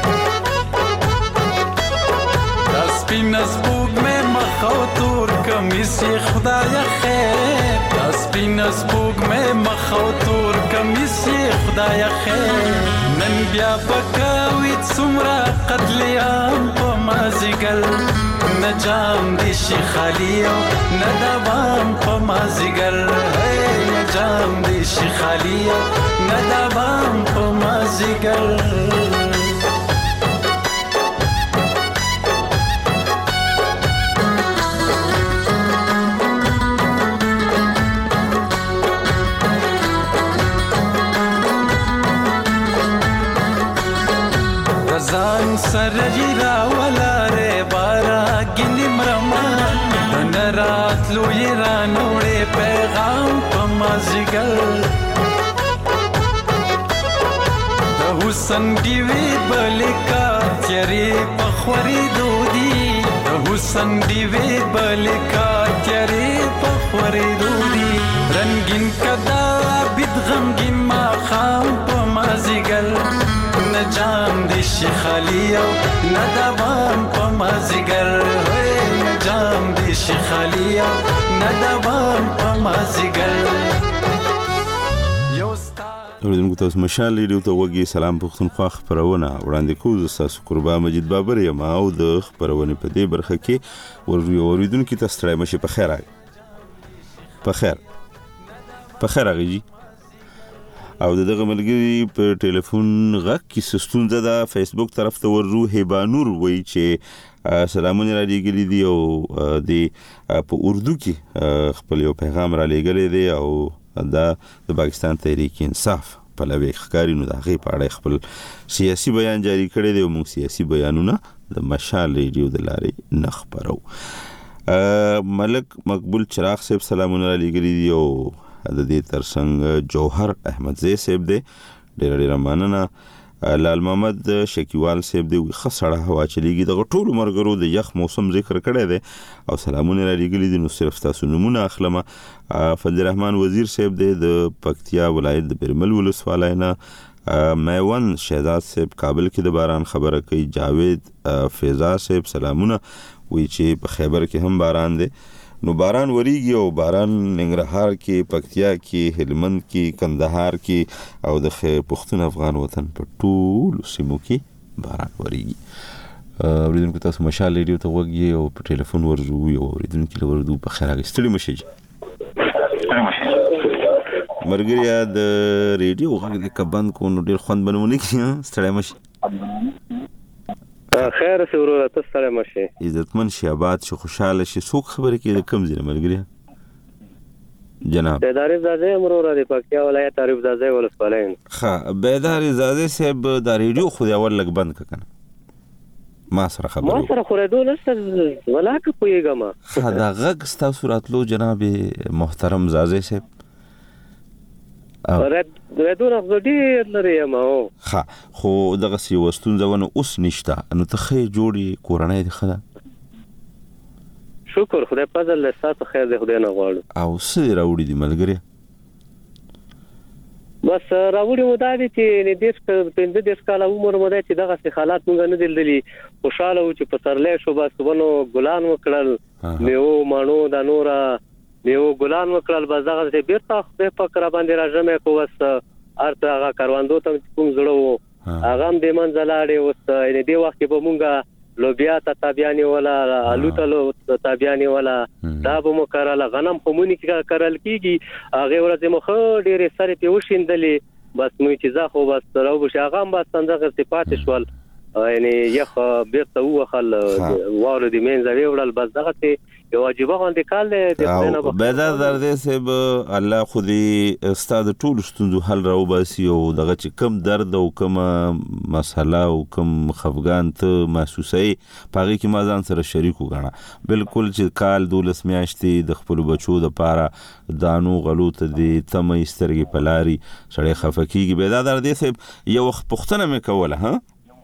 دس پی نسبوگ میں مخو تور کمیسی خدای خیر دس پی نسبوگ میں مخو تور کمیسی خدای خیر نن بیا بکاوی سمرا قتلیام پا مازیگر نجام دی شي خالی او ندوام په مازیګر هي نجام دی شي خالی او ندوام په مازیګر ځان سره جیرا ولاره بارا ګنی مرما نرات لوی رانوړې پیغام په مازیګر د حسن دیوی بلکا تیری په خوري دودی د حسن دیوی بلکا تیری په خوري دودی رنگین کدا بد غمگین ما خام په مازیګر نجام دی شي خالی او ندوام په مازیګر نجام دی شي خالی او ندوام په مازیګر اوریدونکو تاسو مشال ریډیو ته وګورئ سلام پښتونخوا خبرونه وړاندې کوم تاسو قربا مجید بابر یم او د خبرونه په دې برخه کې اوریدونکو تاسو ستړي مشه په خیر راغی په خیر په خیر راغی او دغه ملګری په ټلیفون غږ کې ستونزه ده فیسبوک طرف ته ورو هبانور وایي چې سلامونه را لېږلي دي او د په اردو کې خپل یو پیغام را لېږلی دی او دا د پاکستان تحریک انصاف پلوي ښکاري نو د هغې په اړه خپل سیاسي بیان جاری کړی دی او موږ سیاسي بیانونه د مشال ریډیو د لارې نه خپرو. ملک مقبول چراغ صاحب سلامونه را لېږلي دي او د دې ترڅنګ جوهر احمدزی صاحب دی ډېر ډېر مننه. لال محمد شکیوال صاحب دی ښه سړه هوا چلیږي دغه ټولو ملګرو د یخ موسم ذکر کړی دی او سلامونه را لېږلي دي نو صرف تاسو نومونه اخلمه. فضل الرحمن وزیر صاحب دی د پکتیا ولایت د بیرمل ولسوالۍ نه. میوند شهزاد صاحب کابل کې د باران خبره کوي. جاوید فیضا صاحب سلامونه وی چې په خیبر کې هم باران دی نو باران وریږي او باران ننګرهار کې پکتیا کې هلمند کې کندهار کې او د پښتون افغان وطن په ټولو سیمو کې باران وریږي. اوریدونکو تاسو مشال ریډیو ته وګورئ او په ټلیفون ورزو یو اوریدونکو له ورزو په خیر راغی ستړي مشه مرګریا د ریډیو غږ د کبند کو نو ډیر خوند بنونه کی ستړی مشي خیر سه ورور ته ستړی مشي عزتمن شي آباد شي خوشاله شي څوک خبره کې د کم ځای مرګریا جناب بیداری زاده امرور د پکتیا ولایت تعریف زاده ولسوالۍ ها بیداری زاده صاحب د ریډیو خو اول لګ بند ککنه ما سره خبرو ما سره خورېدو نشته ولاکه پوهېږم ها دا غږ ستاسو راتلو جناب محترم زاده صاحب ریډیو نه ډېر لرې یم ها خو دغسې یوه ستونزه ونه اوس نشته نو ته ښې جوړې کورنۍ دې ښه ده شکر خدای فضل دی ستاسو خیر دی خدای نه غواړو او څه دې راوړي دي ملګري بس راوړي مو دا دي چې دېرش پنځه دېرش کاله عمر مو دی چې دغسې حالات موږ نه دي لیدلي خوشحاله وو چې پسرلی شو بس ونو ګلان وکړل میوو مڼو دا نوره میوو ګلان وکړل بس دغسې بېرته خدای پاک راباندې راژمی کړو بس هر څه هغه کروندو ته کوم زړه و هغه هم دې منځه لاړې اوس دې وخت کې به مونږ لوبیا ته تابیانې ولا الو ته تابیانې ولا دا به مو کرله غنم خو مونږ کې کرل کېږي هغې ورځې مو ښه ډېرې سرې پرې وشیندلې بس مونږ چې ځه خو بس راوبشي هغه هم بس همدغسې پاتې شول یعنې یخ بېرته ووهل واورو دې منځه ویوړل بس دغسې یو عجیبه غوندې کال دی بیدار دردی صاحب الله خو دې ستا د ټولو ستونزو حل راوباسي او دغه چې کم درد او کومه مسله او کوم خفګان ته محسوسوي په هغې کې ما ځان سره شریک وګڼه بلکل چې کال دولس میاشتې د خپلو بچو دپاره دانو غلو ته دې تمه سترګې په لاري سړی خفه کېږي بیدار دردی صاحب یو پوښتنه مې کوله ها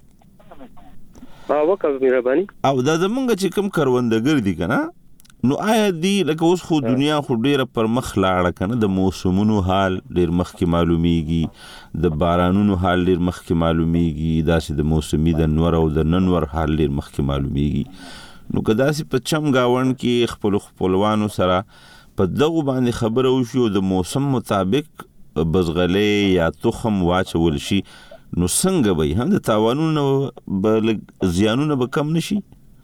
وکړه مهرباني او دا زمونږ چې کوم کروندګر دي که نه نو آیا دی لکه اوس خو دنیا خو ډیره پر مخ لاړه کنه د موسمونو حال ډیر مخکې معلومیږي د بارانونو حال ډیر مخکې معلومیږي داسې د موسمي د نور او د ننور حال ډیر مخکې معلومیږي نو که داسې په چم گاوند کې خپل خپلوانو سره په دغه باندې خبره وشي او د موسم مطابق بزغلې یا تخم واچول شي نو څنګه به هم د تاوانونو به زیانونه به کم نشي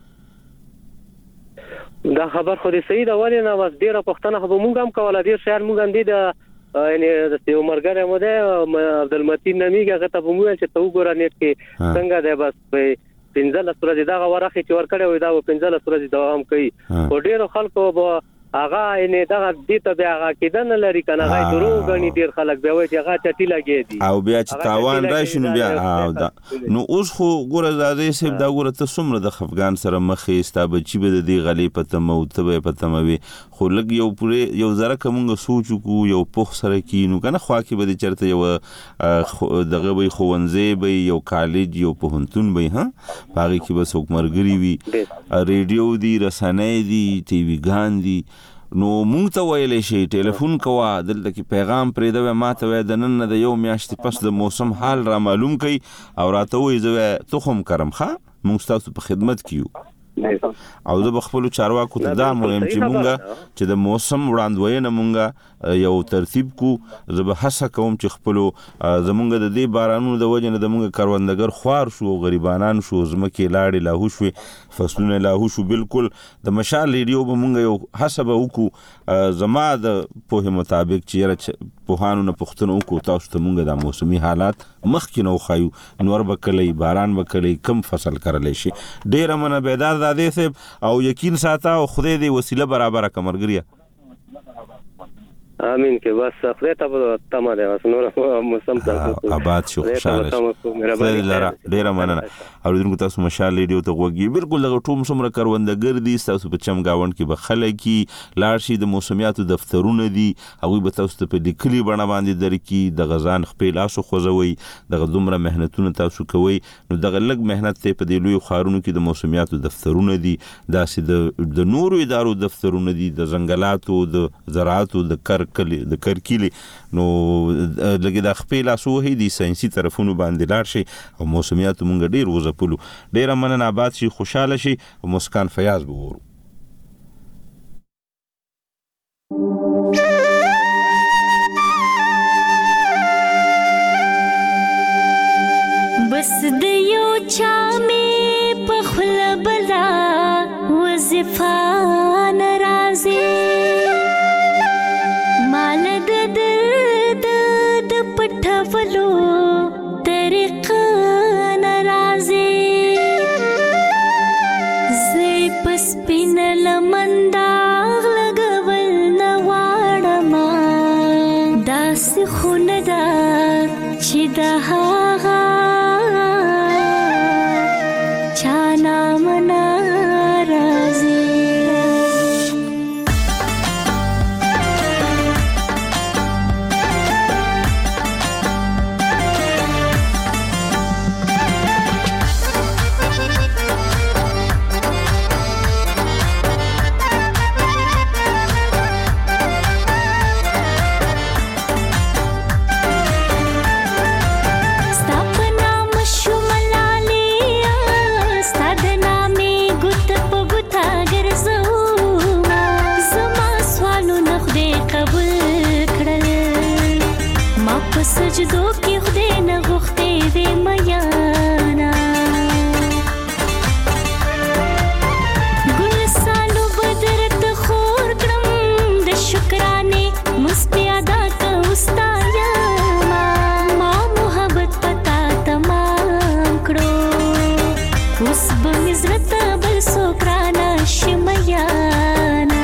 دا خبر خو دې صحیح ده ولې نه بس ډېره پوښتنه خو به مونږ هم کوله ډېر شیان مونږ هم دي د یعنې یو ملګری مو دی عبدالمتین نومیږي هغه ته به مو ویل چې ته وګوره نیټ کې څنګه دی بس پنځلس ورځې دغه ورخې چې ورکړی وي دا به پنځلس ورځې دوام کوي خو ډېرو خلکو به هغه یعنې دغه دې ته بیا هغه کېده نه لري که نه هغه یې دروغ ګڼي ډېر خلک بیا وایي چې هغه چټي لګې دي او بیا چې تاوان راشي نو بیا نو اوس خو ګوره زادی صاحب دا ګوره ته څومره د خفګان سره مخ یې ستا بچي به د دې غلې په تمه او ته به یې په تمه وي خو لږ یو پورې یو ذره که مونږ سوچ وکړو یو پوخ سره کینو که نه خوا کې به دې چېرته یوه دغه به یې ښوونځی به یې یو کالج یو پوهنتون به یې ها په هغې کې به څوک ملګري وي ریډیو دي رسنۍ دي ټي ویګان دي نو مونږ ته ویلی شي ټلیفون کوه دلته کې پیغام پرېږده وی ما ته وی د نن نه د یو میاشتې پس د موسم حال را معلوم کوي او راته وایي زه وی تخم کرم ښه مونږ ستاسو په خدمت کې یو او زه به خپلو چارواکو ته دا مهم چې مونږه چې د موسم وړاندوینه مونږه یو ترتیب کو زه به هڅه کوم چې خپلو زمونږ د دې بارانونو د وجې نه د مونږ کروندګر خوار شو غریبانان شو ځمکې لاړې لاهو شوې فصلونه لاهو شو بالکل د مشال ریډیو به مونږ یو هڅه به وکړو زما د پوهې مطابق چې یاره پوهانو نه پوښتنه وکړو تاسو ته مونږ دا موسمي حالات مخکې نه وښایو نور به کلی باران به کلی کم فصل کرلی شي ډېره منه بیدار زادی صاحب او یقین ساته او خدای دې وسیله برابره کړه ملګریه امین کې بس خدای ته به تمه دی بس نور موسم ته آباد شو خوشحاله شو خدای لره ډېره مننه اورېدونکو تاسو مشال ریډیو ته غوږ یې بالکل دغه ټول څومره کروندګر دي ستاسو په چم ګاونډ کې به خلک وي لاړ شي د موسمیاتو دفترونه دي هغوی به تاسو ته په لیکلي بڼه باندې درکړي دغه ځان خپې لاسو خوځوئ دغه دومره محنتونه تاسو کوئ نو دغه لږ محنت دی په دې لویو ښارونو کې د موسمیاتو دفترونه دي داسې د نورو ادارو دفترونه دي د ځنګلاتو د زراعتو د کر کلی د کرکیلي نو لګي د خپل لاسو هي دي ساينسي طرفونو باندې لاړ شي او موسمیات مونږ ډیر وځپلو ډیر مننه آباد شي خوشاله شي او مسکان فیاض وګورو بس د یو چا می په خپل بلا وظیفه ناراضي مال د دل داسې خونه ده چې د هغه چا نام نه راځي. سجدو کې خدای نه غوښتې وې میانا ګل سالو بدرت خور کړم د شکرانې مسپیادا ته وستایا ما محبت پتا تمام کړو اوس به مزرت بل سوکرانا شمیانا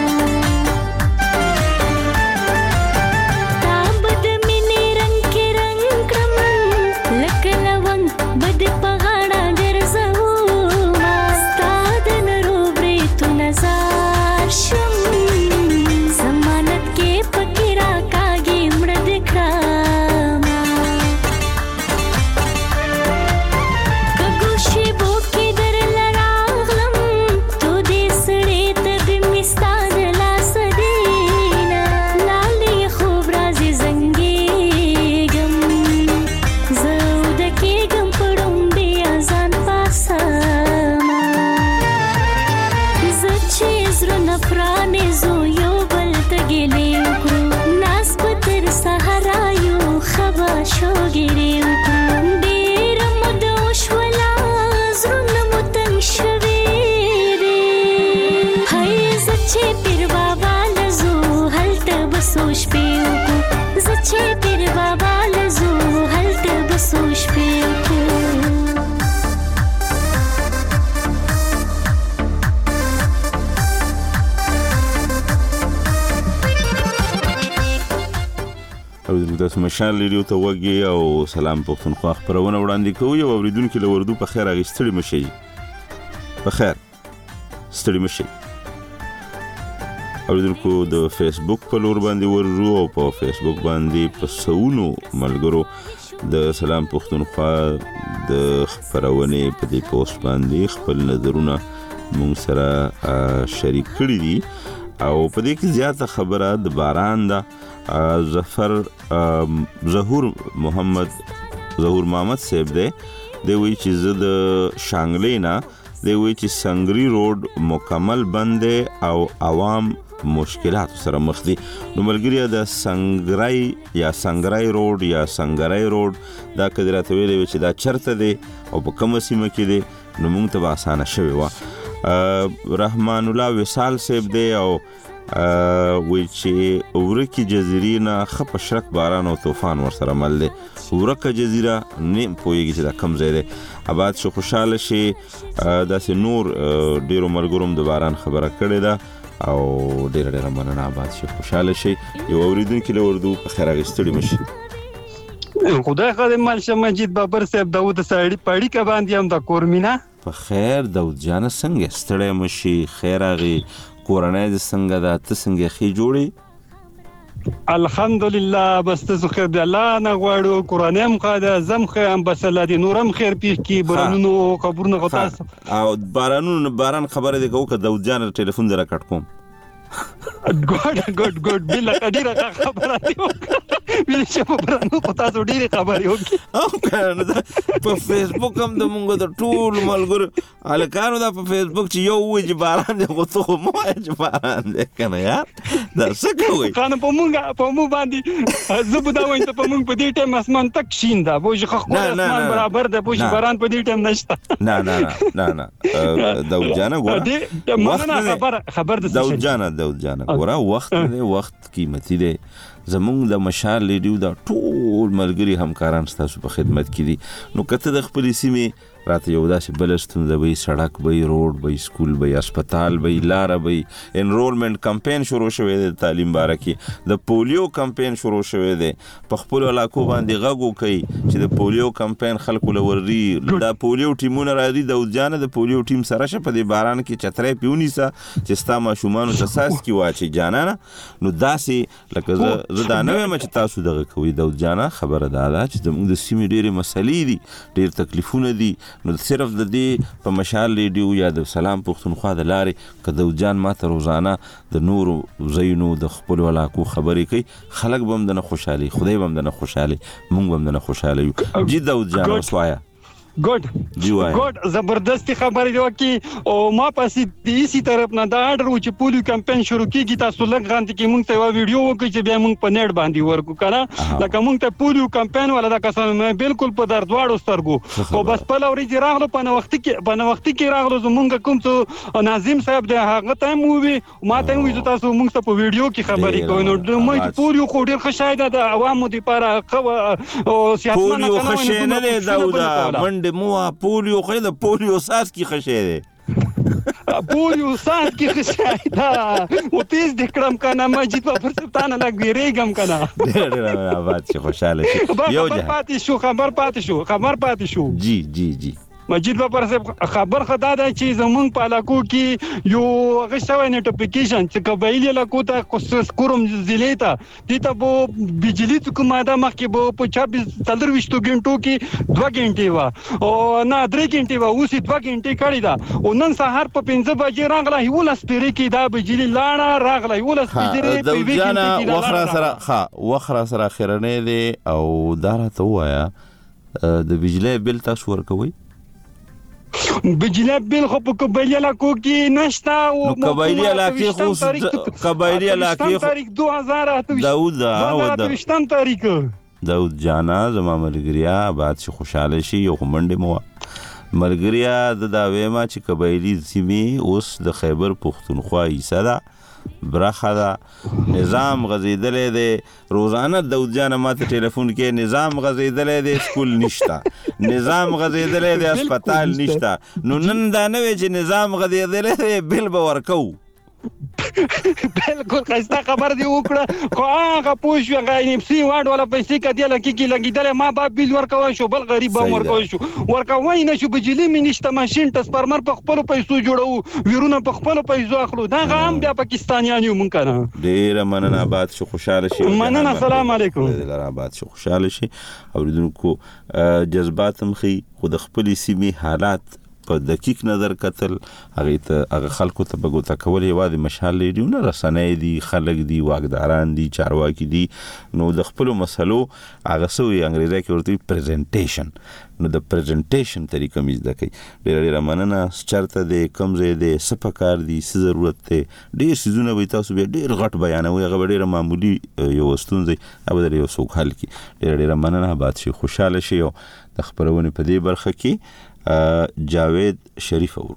تاسو مشال ریډیو ته وګي او سلام پښتونخوا خبرونه وړاندې کوي او اوریدونکو له وردو په خیر اغستړي مشي په خیر ستړي مشي اوریدونکو د فیسبوک په لور باندې ورجو او په فیسبوک باندې په سونو ملګرو د سلام پښتونخوا د خبرونه په دې پوسټ باندې خپل نظرونه مونږ سره شریک کړي دي او په دې کې زیاته خبره د باران ده. ظفر ظهور محمد ظهور محمد صاحب دی دی وی چې زه د شانګلینا دی وی چې سنگری روډ مکمل بند او عوام مشکلات سره مخ دي. نو ملګری د سنگرای یا سنگرای روډ یا سنگرای روډ دا کډراته ویلې چې دا چرته دی او په کومه سیمه کې دی نو موږ ته اسانه شوی و. رحمان الله وصال صاحب دی او وی چې ورکی جزیره نه خپ شرک باران او طوفان ور سره مل دي. ورکه جزیره نه پويږي چې دا کم ځای دی آباد شو خوشاله شي. داسې نور ډیرو ملګروم د باران خبره کړې ده او ډیر ډیر مننه آباد شي خوشاله شي. یو اوریدونکو له وردو په خیر اغستړي مشي. خدای خدای مال شه مجید بابر صاحب داوود سړی پړی کا باندې هم د کورمینا په خیر داود جان څنګه ستړی مشي خیر اغي کورنۍ د څنګه د ته څنګه خې جوړي الحمدلله بس ته خیر دی الله نه غواړو کورنۍ هم خاله زم خې هم بس الله دې نورم خیر پیښ کی بارانونو خبرونه غوتا او بارانونو باران خبره دی کو داود جان ټلیفون در کټ کوم ګډ ګډ ګډ بل کډیره خبره دی ویل چې په برانو پتا څو ډیره خبرې وکي او کنه په فیسبوک هم د مونږ د ټول ملګرو الکانو دا په فیسبوک چې یو وځي باران دی غوته مو چې باران دی کنه یار دا څه کوي کنه په مونږ په مو باندې زبدا وایي ته په مونږ په دې ټیم اسمان تک شین دا بوج خو اسمان برابر دی بوج باران په دې ټیم نشته نه نه نه نه داود جان ګوره مننه خبر خبر د داود جان داود جان ګوره وخت دی وخت قیمتي دی زمونږ د مشال ریډیو دا ټول ملګری همکاران ستاسو په خدمت کې دي. نو کته د خپل سیمه راته یو داسې بل ستونزه وي، سړک وي، روډ وي، سکول وي، هسپتال وي، لاره وي. انرولمنټ کمپین شروع شوی دی تعلیم باره کې، د پولیو کمپین شروع شوی دی. په خپلو علاقو باندې غږ وکئ چې د پولیو کمپین خلکو له وري. دا پولیو ټیمونه راځي، داود جانه د پولیو ټیم سره شه په دې باران کې چترۍ پې ونیسه چې ستا ماشومانو ته څاڅکي واچي جانانه. نو داسې لکه زه زه دا نه وایم چې تاسو دغه کوئ. داود جانه خبره دا ده چې زموږ د سیمې ډېرې مسلې دي، ډېر تکلیفونه دي. نو صرف د دې په مشال ریډیو یا د سلام پښتونخوا د لارې که داود جان ماته روزانه د نورو ځایونو د خپلو علاقو خبرې کوي، خلک به هم دنه خوشحالي، خدای به هم دنه خوشحالي، موږ به هم دنه خوشحاله یو. جی داود جان اوس وایه. ګډ ګډ زبردستی خبرې دی وکي او ما پاسې د ایسی طرف نه دا آرډر و چې پولیو کمپین شروع کیږي. تاسو لږ غانتی کې مونږ ته یو ویډیو وکړي چې بیا مونږ په نیټ باندې ورکو کنه، لکه مونږ ته پولیو کمپین ولا دا کسان بالکل په دردواړو سترګو. او بس په لوري راغلو په نو وخت کې په نو وخت کې راغلو زمونږ کوم څه ناظم صاحب د هغه ټایم وی ما ته وی تاسو مونږ ته په ویډیو کې خبرې کوي. نو د مې پولیو خو ډیر ښه شاید د عوامو لپاره او سیاستمن پولیو ښه شی نه دی داود مو پولیو خو د پولیو ساس کی خشه ده پولیو ساس کی خشه ده او تیز د کړم کنه مجید په فرصتانه لګ ویریګم کنه. ډېر ډېر آباد شي خوشاله شي. یو خبر پاتې شو خبر پاتې شو خبر پاتې شو جی جی جی مجید بابر صاحب خبر خدا ده چې زمونږ په علاقو کې یو هغه شوی نوټیفیکیشن چې قبایلي علاقو ته خصوص کوم ضلع ته دي ته به بجلی حکومت مخکې به په چوبیس څلرویشتو غنټو کې دوه غنټې وه او نه درې غنټې وه، اوس یې دوه غنټې کړې ده. او نن سهار په پنځه بجې راغله یولس پېرې کې دا بجلی لاړه راغله یولس بجې په یوې غنټې کې وخت راسره ښه وخت راسره اخرنی دی. او دا راته ووایه د بجلی بل تاسو ورکوئ؟ بجلی بل خو په قبایلي علاقو کې نشته. او قبایلي علاقې خو قبایلي علاقې تاریخ دوه هزار اته داود دوه تاریخ داود جانا زما ملګریا آباد شي خوشاله شي. یو خو منډې مو ملګریا د دا ویما چې قبایلي سیمې اوس د خیبر پښتونخوا حصه ده، برخه ده. نظام غزیدلی دی. روزانه داود جان ماته ټلیفون کې نظام غزیدلی دی، سکول نشته، نظام غزیدلی دی، هسپتال نشته. نو نن دا نه وی چې نظام غزیدلی دی بل به ورکو. بالکل خسته خبر دی وکړه خو هغه پوه شو هغه نیپسي واډ ولا پیسې کدی لکه کې لګیدل ما با بیل ورکوي شو بل غریب به ورکوي شو ورکوي نه شو بجلی مې نشته ماشين ټرانسفارمر په خپل پیسو جوړو ویرونه په خپل پیسو اخلو دا هم بیا پاکستانیان یو مونږ کنه. ډیر مننه آباد شو خوشاله شي. مننه السلام علیکم. ډیر آباد شو خوشاله شي. اوریدونکو جذبات هم خي خود خپل سیمې حالات په دقیق نظر کتل هغه ته هغه خلکو ته بګوتا کول یوازې مشال لري نه رسنۍ دي خلک دي واګداران دي چارواکي دي. نو د خپل مسلو هغه سوې انګریزي کې ورته پریزنټیشن نو د پریزنټیشن طریقه مې زده کړې. ډېر ډېر مننه. چرته دی کوم ځای دی څه پکار دي څه ضرورت دی ډېر څیزونه به تاسو بیا ډېر غټ بیانوي هغه ډېر معمولي یو ستونزې هغه د یو څوک حل کړي. ډېر ډېر مننه. آباد شي خوشاله شي. د خبرونې په دې برخه کې جاوید شریف اور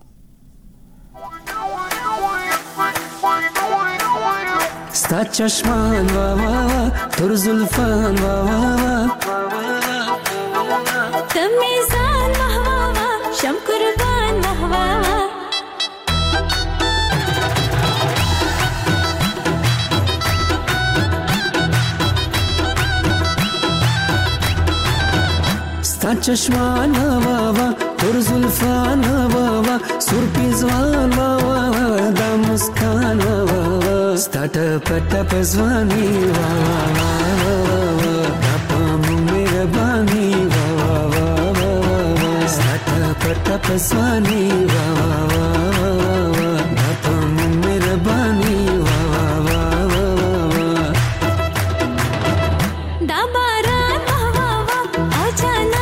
ستا چشمان وا وا تر زلفان وا وا تم میزان وا وا شم قربان وا وا ستا چشمان وا وا تر زلفان وا وا سر پیزوان وا وا دا مسکان وا وا ستا ټپ ټپ ځواني وا وا دا پام مهرباني وا وا ستا ټپ ټپ ځواني وا وا دا پام مهرباني وا وا دا باران وا وا او جانا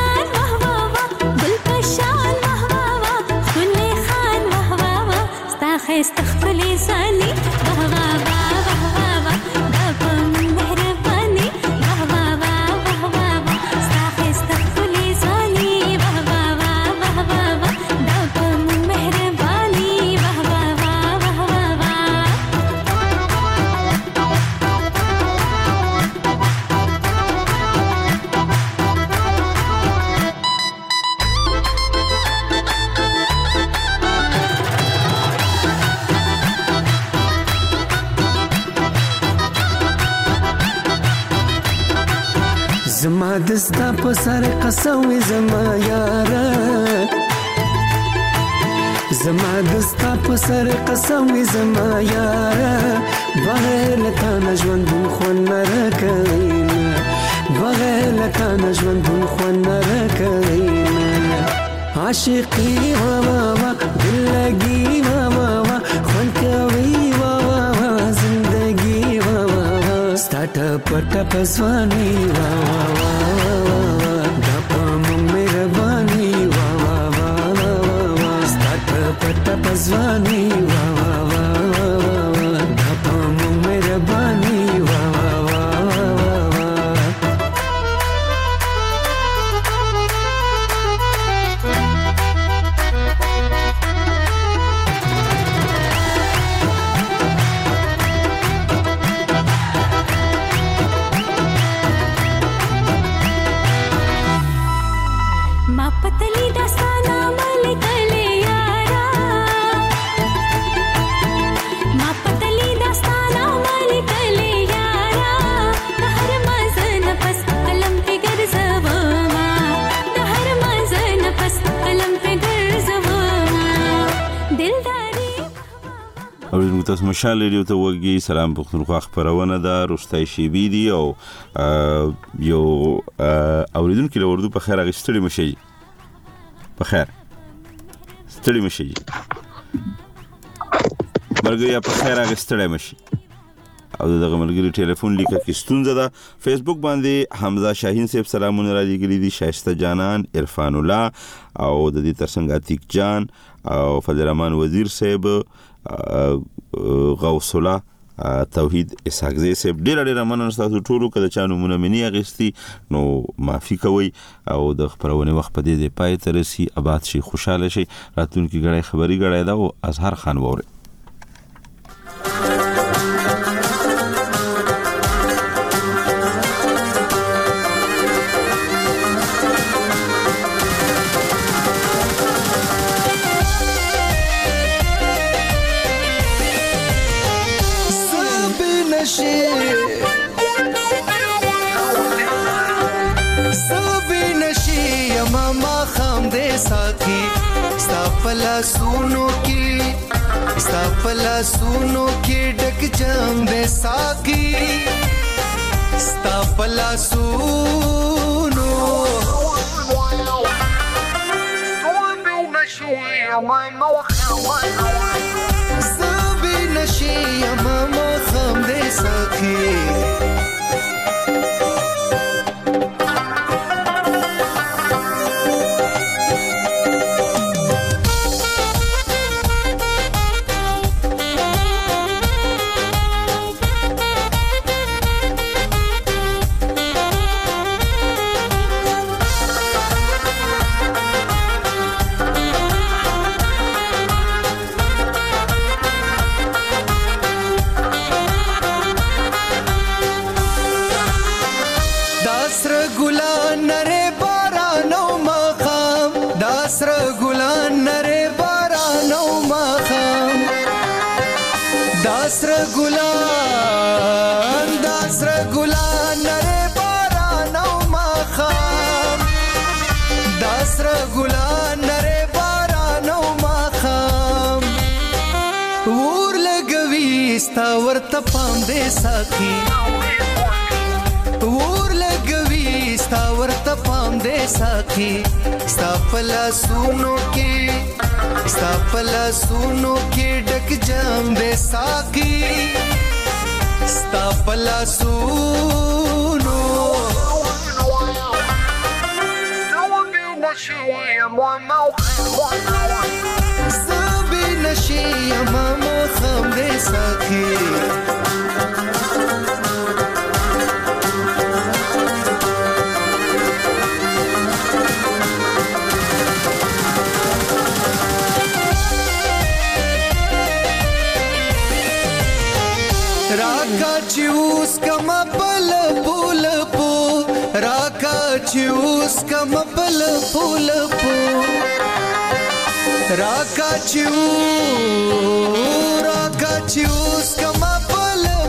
استخفلي ساني واه واه واه واه واه دابم مهرباني واه واه واه واه واه استاخ استخفلي ساني واه واه واه واه واه دابم مهرباني زما دستا په سر قسم زما یاره زما دستا په سر قسم زما یاره بغیر لتا نژوند خون نرکوینا بغیر لتا نژوند خون نرکوینا عاشقی وا وا وا دلګي وا وا وا خون کوي وا وا وا زندگی وا وا وا ستاټ پټ پسوانی وا وا وا دپ مهرباني وا وا وا ستاټ پټ پسوانی وا وا وا دپ مهرباني وا وا وا تاسو مشال ریډیو ته وګورئ. سلام پښتونخوا خبرونه ده روستای شیبی دی او یو اوریدونکو له اردو په خیر اغستړي مشي په خیر ستړي مشي مرګیا په خیر اغستړي مشي او دغه ملګری ټلیفون لیکه کې ستونزه ده. فیسبوک باندې حمزه شاهین صاحب سلامونه را لګري دي، شایسته جانان، عرفان الله او د دې ترڅنګ عتیق جان او فضل الرحمن وزیر صاحب، غوث الله توحید اسحاقزی صاحب، ډیر ډیر مننه تاسو ټولو. کله چا نمونه منی اغستی نو معافي کوي او د خبرونه وخت په دې پای ته رسی. آباد شي، خوشاله شي. راتلونکي غړي خبري غړي دا او اظهر خان ووري. पला सुनो की सा पला सुनो की डक जाम दे साकी सा पला सुनो सभी नशे मामा खाम दे साकी ورته پام دې ساکي ور لګوي ستا ورته پام دې ساکي ستا پلا سونو کې ستا پلا سونو کې ډک جام دې ساکي ستا پلا سونو سبي نشي ماما خام دې ساکي راکا چوس کما پل پول پو راکا چوس کما پل پول پو راکا چو راکا چوس کما پل